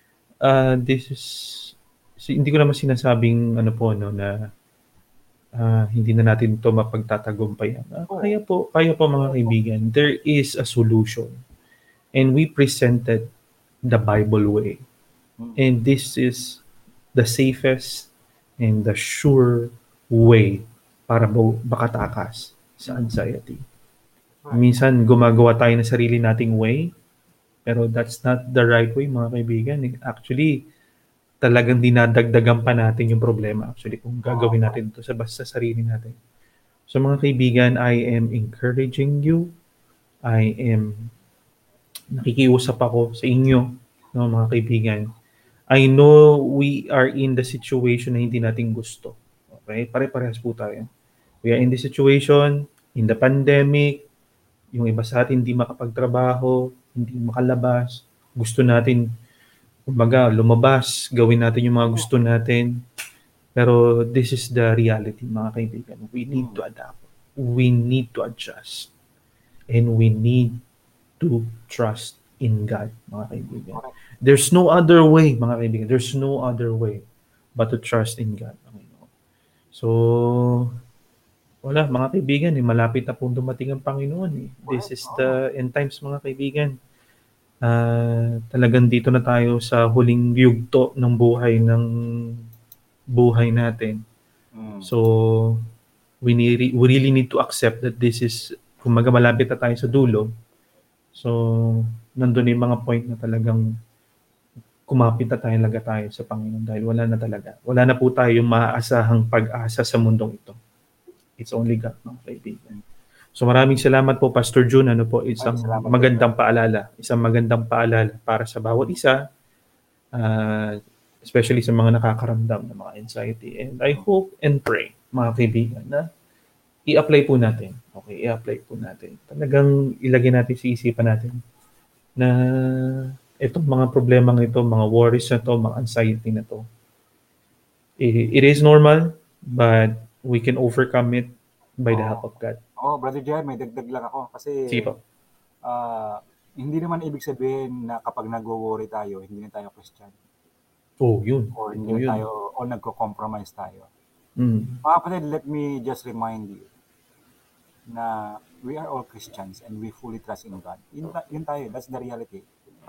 is hindi ko naman sinasabing na hindi na natin to mapagtatagumpayan. Kaya po mga kaibigan, there is a solution. And we presented the Bible way. And this is the safest and the sure way para makatakas sa anxiety. Minsan gumagawa tayo ng sarili nating way, pero that's not the right way, mga kaibigan. Actually, talagang dinadagdagan pa natin yung problema. Actually, kung gagawin natin ito basta sa sarili natin. So mga kaibigan, I am encouraging you. Nakikiusap ako sa inyo, mga kaibigan. I know we are in the situation na hindi natin gusto. Okay? Pare-parehas po tayo. We are in the situation, in the pandemic, yung iba sa atin hindi makapagtrabaho, hindi makalabas. Gusto natin, kumbaga, lumabas, gawin natin yung mga gusto natin. Pero this is the reality, mga kaibigan. We need to adapt. We need to adjust. And we need to trust in God, mga kaibigan. There's no other way, mga kaibigan. There's no other way but to trust in God. So, wala, mga kaibigan, malapit na pong dumating ang Panginoon. This is the end times, mga kaibigan. Talagang dito na tayo sa huling yugto ng buhay natin. So, we really need to accept that this is, kung malapit na tayo sa dulo, so, nandun yung mga point na talagang kumapit na tayo sa Panginoon dahil wala na po tayong maaasahang pag-asa sa mundong ito. It's only God, mga kaibigan. So maraming salamat po, Pastor Jun. Isang magandang paalala. Isang magandang paalala para sa bawat isa, especially sa mga nakakaramdam ng mga anxiety. And I hope and pray, mga kaibigan, na i-apply po natin. Okay, i-apply po natin. Talagang ilagay natin sa isipan natin na itong mga problemang ito, mga worries na to, mga anxiety na to, it is normal, but we can overcome it by the help of God. Brother Jer, may dagdag lang ako kasi Sige po. hindi naman ibig sabihin na kapag nagwo-worry tayo, hindi na tayo Christian. Yun. Or Ito hindi na yun. tayo, o nagko-compromise tayo. Mm. Mga kapatid, let me just remind you na we are all Christians and we fully trust in God. Yun tayo, that's the reality.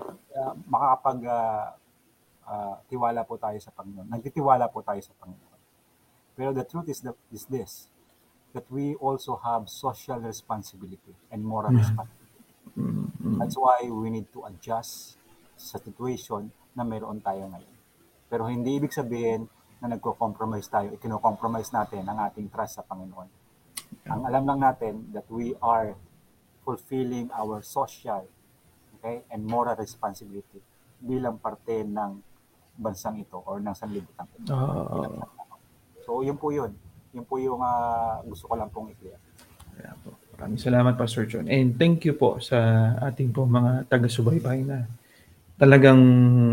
Tiwala po tayo sa Panginoon. Nagtitiwala po tayo sa Panginoon. Pero the truth is this, that we also have social responsibility and moral responsibility. That's why we need to adjust sa situation na mayroon tayo ngayon. Pero hindi ibig sabihin na nagko-compromise tayo, ikino-compromise natin ang ating trust sa Panginoon. Ang alam lang natin that we are fulfilling our social, okay, and moral responsibility bilang parte ng bansang ito or ng sanlibutan ito. So, yun po yun. Yun po yung gusto ko lang pong i-clear. Maraming salamat, Pastor John. And thank you po sa ating po mga taga-subaybay na talagang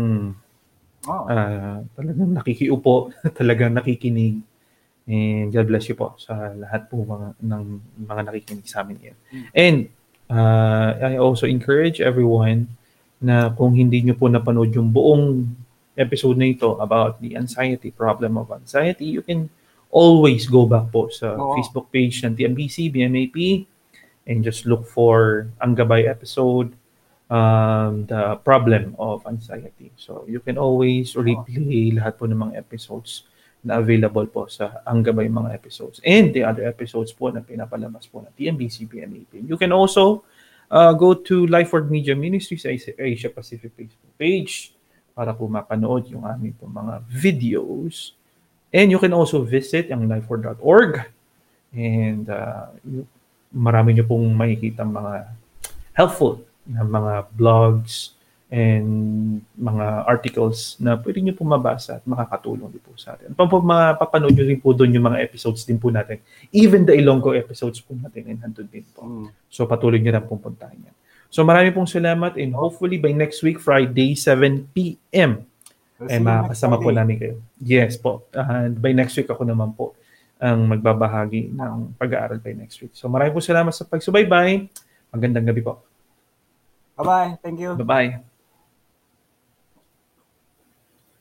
talagang nakikiupo, talagang nakikinig. And God bless you po sa lahat po ng mga nakikinig sa amin ngayon. And I also encourage everyone na kung hindi nyo po napanood yung buong episode na ito about the anxiety, problem of anxiety, you can always go back po sa Facebook page ng TNBC, BMAP, and just look for ang gabay episode, the problem of anxiety. So you can always replay lahat po ng mga episodes na available po sa ang gabay mga episodes and the other episodes po na pinapalabas po ng TNBC, BMAP. You can also go to Lifeword Media Ministries sa Asia Pacific Facebook page para po mapanood yung aming po mga videos. And you can also visit ang lifeword.org and marami nyo pong makikita mga helpful na mga blogs and mga articles na pwede nyo pong mabasa at makakatulong din po sa atin. Mapapanood nyo rin po doon yung mga episodes din po natin. Even the Ilonggo episodes po natin and nandun din po. So patuloy nyo lang pong puntahan yan. So marami pong salamat and hopefully by next week, Friday, 7 p.m. ay makakasama po namin kayo. Yes po. And by next week ako naman po ang magbabahagi ng pag-aaral by next week. So maraming po salamat sa pagsubaybay. Magandang gabi po. Bye-bye. Thank you. Bye-bye.